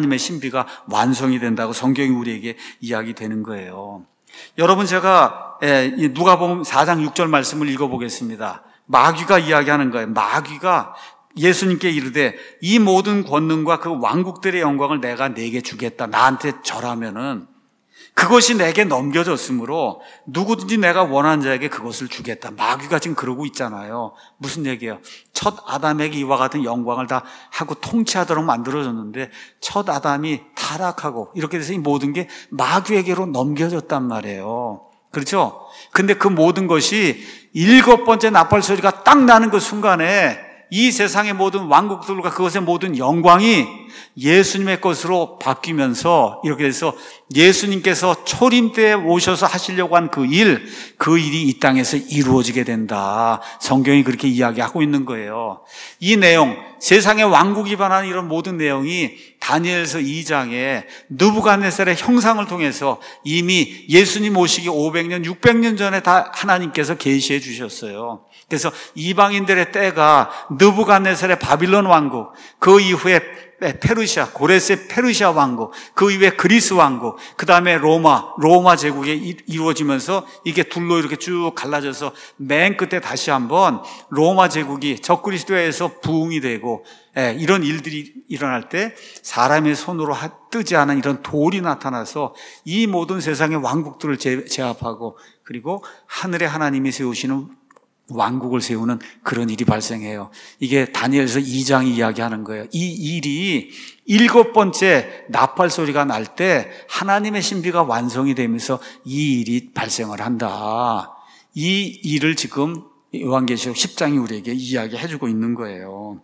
완성이 된다고 성경이 우리에게 이야기되는 거예요. 여러분, 제가 누가복음 4장 6절 말씀을 읽어보겠습니다. 마귀가 이야기하는 거예요. 마귀가 예수님께 이르되 이 모든 권능과 그 왕국들의 영광을 내가 네게 주겠다. 나한테 절하면은 그것이 내게 넘겨졌으므로 누구든지 내가 원하는 자에게 그것을 주겠다. 마귀가 지금 그러고 있잖아요. 무슨 얘기예요? 첫 아담에게 이와 같은 영광을 다 하고 통치하도록 만들어졌는데 첫 아담이 타락하고 이렇게 돼서 이 모든 게 마귀에게로 넘겨졌단 말이에요. 그렇죠? 근데 그 모든 것이 7번째 나팔 소리가 딱 나는 그 순간에 이 세상의 모든 왕국들과 그것의 모든 영광이 예수님의 것으로 바뀌면서 이렇게 돼서 예수님께서 초림 때에 오셔서 하시려고 한 그 일이 이 땅에서 이루어지게 된다. 성경이 그렇게 이야기하고 있는 거예요. 이 내용, 세상의 왕국이 반하는 이런 모든 내용이 다니엘서 2장에 느부갓네살의 형상을 통해서 이미 예수님 오시기 500년, 600년 전에 다 하나님께서 계시해 주셨어요. 그래서 이방인들의 때가 느부갓네살의 바빌론 왕국, 그 이후에 페르시아, 고레스의 페르시아 왕국, 그 이후에 그리스 왕국, 그 다음에 로마 제국이 이루어지면서 이게 둘로 이렇게 쭉 갈라져서 맨 끝에 다시 한번 로마 제국이 적그리스도에서 부흥이 되고, 이런 일들이 일어날 때 사람의 손으로 뜨지 않은 이런 돌이 나타나서 이 모든 세상의 왕국들을 제압하고 그리고 하늘에 하나님이 세우시는 왕국을 세우는 그런 일이 발생해요. 이게 다니엘서 2장이 이야기하는 거예요. 이 일이 7번째 나팔 소리가 날 때 하나님의 신비가 완성이 되면서 이 일이 발생을 한다. 이 일을 지금 요한계시록 10장이 우리에게 이야기해주고 있는 거예요.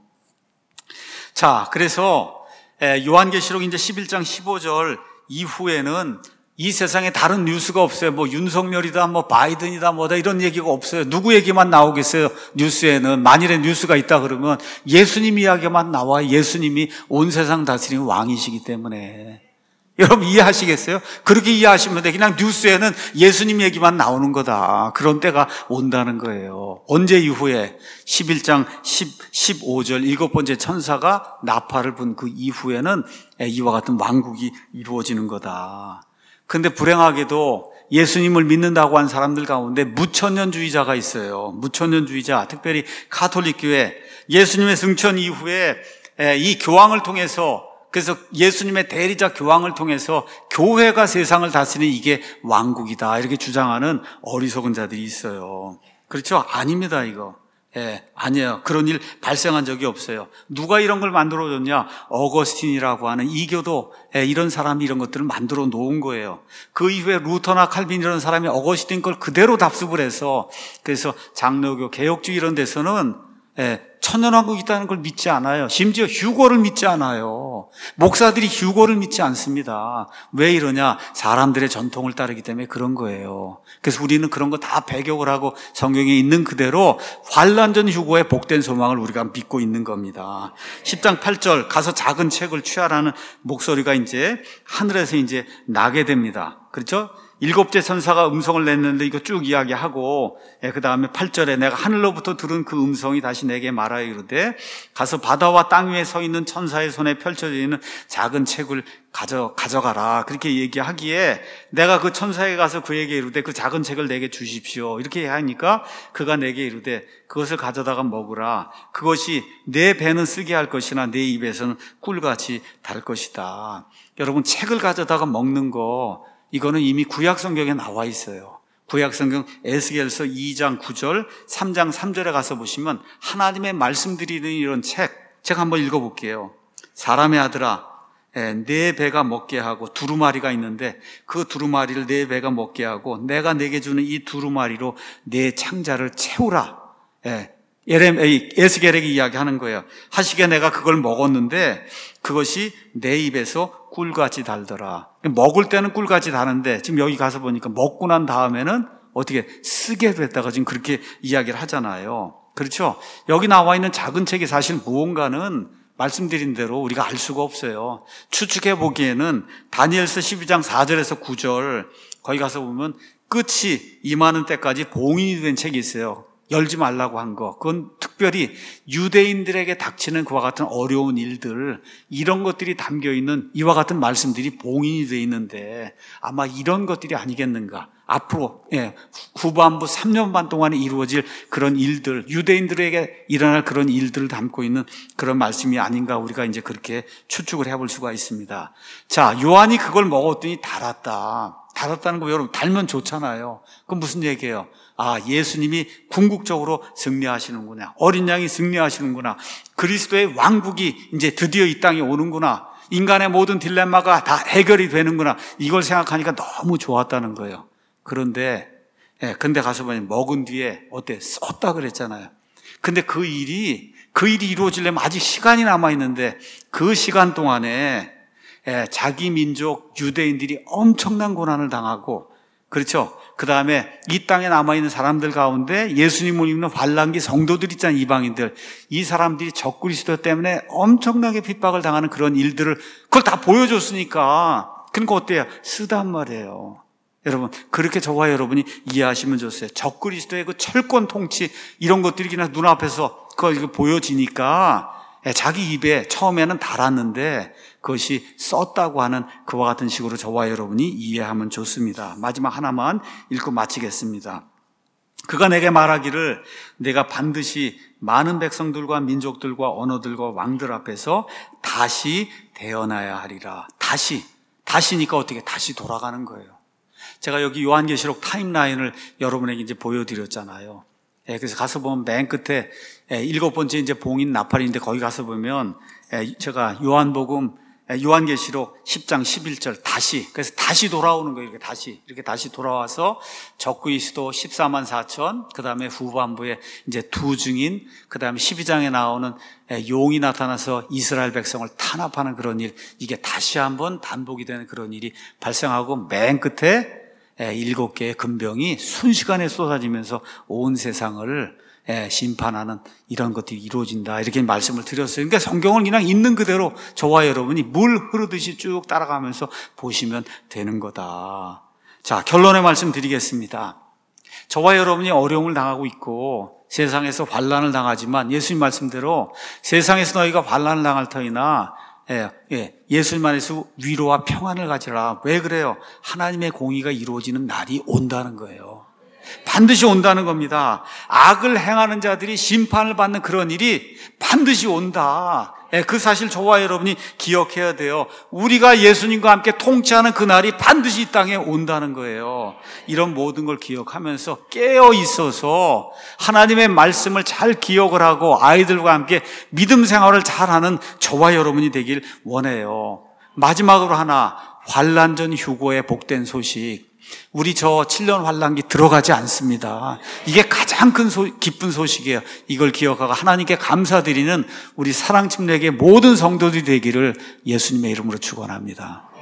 자, 그래서 요한계시록 이제 11장 15절 이후에는 이 세상에 다른 뉴스가 없어요. 뭐 윤석열이다, 뭐 바이든이다, 뭐다 이런 얘기가 없어요. 누구 얘기만 나오겠어요? 뉴스에는. 만일에 뉴스가 있다 그러면 예수님 이야기만 나와요. 예수님이 온 세상 다스리는 왕이시기 때문에. 여러분 이해하시겠어요? 그렇게 이해하시면 돼. 그냥 뉴스에는 예수님 얘기만 나오는 거다. 그런 때가 온다는 거예요. 언제 이후에? 11장 15절 7번째 천사가 나팔을 분 그 이후에는 이와 같은 왕국이 이루어지는 거다. 근데 불행하게도 예수님을 믿는다고 한 사람들 가운데 무천년주의자가 있어요. 무천년주의자, 특별히 가톨릭 교회. 예수님의 승천 이후에 이 교황을 통해서, 그래서 예수님의 대리자 교황을 통해서 교회가 세상을 다스리는 이게 왕국이다 이렇게 주장하는 어리석은 자들이 있어요. 그렇죠? 아닙니다 이거. 아니에요. 그런 일 발생한 적이 없어요. 누가 이런 걸 만들어줬냐? 어거스틴이라고 하는 이교도 이런 사람이 이런 것들을 만들어 놓은 거예요. 그 이후에 루터나 칼빈 이런 사람이 어거스틴 걸 그대로 답습을 해서, 그래서 장로교, 개혁주의 이런 데서는 천년왕국이 있다는 걸 믿지 않아요. 심지어 휴거를 믿지 않아요. 목사들이 휴거를 믿지 않습니다. 왜 이러냐? 사람들의 전통을 따르기 때문에 그런 거예요. 그래서 우리는 그런 거 다 배격을 하고 성경에 있는 그대로 환난전 휴거의 복된 소망을 우리가 믿고 있는 겁니다. 10장 8절 가서 작은 책을 취하라는 목소리가 이제 하늘에서 이제 나게 됩니다. 그렇죠? 7째 천사가 음성을 냈는데 이거 쭉 이야기하고, 그 다음에 8절에 내가 하늘로부터 들은 그 음성이 다시 내게 말하여 이르되 가서 바다와 땅 위에 서 있는 천사의 손에 펼쳐져 있는 작은 책을 가져가라. 그렇게 얘기하기에 내가 그 천사에 가서 그에게 이르되 그 작은 책을 내게 주십시오. 이렇게 하니까 그가 내게 이르되 그것을 가져다가 먹으라. 그것이 내 배는 쓰게 할 것이나 내 입에서는 꿀같이 달 것이다. 여러분 책을 가져다가 먹는 거 이거는 이미 구약성경에 나와 있어요. 구약성경 에스겔서 2장 9절, 3장 3절에 가서 보시면 하나님의 말씀드리는 이런 책 한번 읽어볼게요. 사람의 아들아, 내 배가 먹게 하고 두루마리가 있는데 그 두루마리를 내 배가 먹게 하고 내가 내게 주는 이 두루마리로 내 창자를 채우라. 에스겔에게 이야기하는 거예요. 하시기에 내가 그걸 먹었는데 그것이 내 입에서 꿀같이 달더라. 먹을 때는 꿀같이 다는데 지금 여기 가서 보니까 먹고 난 다음에는 어떻게 쓰게 됐다가 지금 그렇게 이야기를 하잖아요. 그렇죠? 여기 나와 있는 작은 책이 사실 무언가는 말씀드린 대로 우리가 알 수가 없어요. 추측해 보기에는 다니엘서 12장 4절에서 9절 거기 가서 보면 끝이 임하는 때까지 봉인이 된 책이 있어요. 열지 말라고 한 거. 그건 특별히 유대인들에게 닥치는 그와 같은 어려운 일들, 이런 것들이 담겨있는 이와 같은 말씀들이 봉인이 되어 있는데 아마 이런 것들이 아니겠는가. 앞으로 후반부 3년 반 동안에 이루어질 그런 일들, 유대인들에게 일어날 그런 일들을 담고 있는 그런 말씀이 아닌가 우리가 이제 그렇게 추측을 해볼 수가 있습니다. 자, 요한이 그걸 먹었더니 달았다는 거 여러분 달면 좋잖아요. 그건 무슨 얘기예요? 아, 예수님이 궁극적으로 승리하시는구나. 어린 양이 승리하시는구나. 그리스도의 왕국이 이제 드디어 이 땅에 오는구나. 인간의 모든 딜레마가 다 해결이 되는구나. 이걸 생각하니까 너무 좋았다는 거예요. 그런데 근데 가서 보니 먹은 뒤에 어때? 썼다 그랬잖아요. 근데 그 일이 이루어지려면 아직 시간이 남아 있는데 그 시간 동안에 자기 민족 유대인들이 엄청난 고난을 당하고, 그렇죠? 그 다음에 이 땅에 남아있는 사람들 가운데 예수님을 믿는 환란기 성도들 있잖아요, 이방인들. 이 사람들이 적그리스도 때문에 엄청나게 핍박을 당하는 그런 일들을 그걸 다 보여줬으니까 그러니까 어때요? 쓰단 말이에요. 여러분, 그렇게 저와 여러분이 이해하시면 좋겠어요. 적그리스도의 그 철권 통치 이런 것들이 그냥 눈앞에서 그거 보여지니까 자기 입에 처음에는 달았는데 그것이 썼다고 하는 그와 같은 식으로 저와 여러분이 이해하면 좋습니다. 마지막 하나만 읽고 마치겠습니다. 그가 내게 말하기를 내가 반드시 많은 백성들과 민족들과 언어들과 왕들 앞에서 다시 태어나야 하리라. 다시니까 어떻게 다시 돌아가는 거예요. 제가 여기 요한계시록 타임라인을 여러분에게 이제 보여드렸잖아요. 그래서 가서 보면 맨 끝에 7번째 이제 봉인 나팔인데 거기 가서 보면 제가 요한계시록 10장 11절 그래서 다시 돌아오는 거예요. 이렇게 다시 돌아와서 적그리스도 14만 4천, 그 다음에 후반부에 이제 두 증인, 그 다음에 12장에 나오는 용이 나타나서 이스라엘 백성을 탄압하는 그런 일, 이게 다시 한번 반복이 되는 그런 일이 발생하고 맨 끝에 7개의 금병이 순식간에 쏟아지면서 온 세상을 심판하는 이런 것들이 이루어진다, 이렇게 말씀을 드렸어요. 그러니까 성경을 그냥 있는 그대로 저와 여러분이 물 흐르듯이 쭉 따라가면서 보시면 되는 거다. 자, 결론의 말씀 드리겠습니다. 저와 여러분이 어려움을 당하고 있고 세상에서 환난을 당하지만 예수님 말씀대로 세상에서 너희가 환난을 당할 터이나 예수님 안에서 위로와 평안을 가지라. 왜 그래요? 하나님의 공의가 이루어지는 날이 온다는 거예요. 반드시 온다는 겁니다. 악을 행하는 자들이 심판을 받는 그런 일이 반드시 온다. 그 사실 저와 여러분이 기억해야 돼요. 우리가 예수님과 함께 통치하는 그날이 반드시 이 땅에 온다는 거예요. 이런 모든 걸 기억하면서 깨어 있어서 하나님의 말씀을 잘 기억을 하고 아이들과 함께 믿음 생활을 잘하는 저와 여러분이 되길 원해요. 마지막으로 하나, 환난 전 휴고의 복된 소식. 우리 저 7년 환란기 들어가지 않습니다. 이게 가장 큰 기쁜 소식이에요. 이걸 기억하고 하나님께 감사드리는 우리 사랑침례교회 모든 성도들이 되기를 예수님의 이름으로 축원합니다.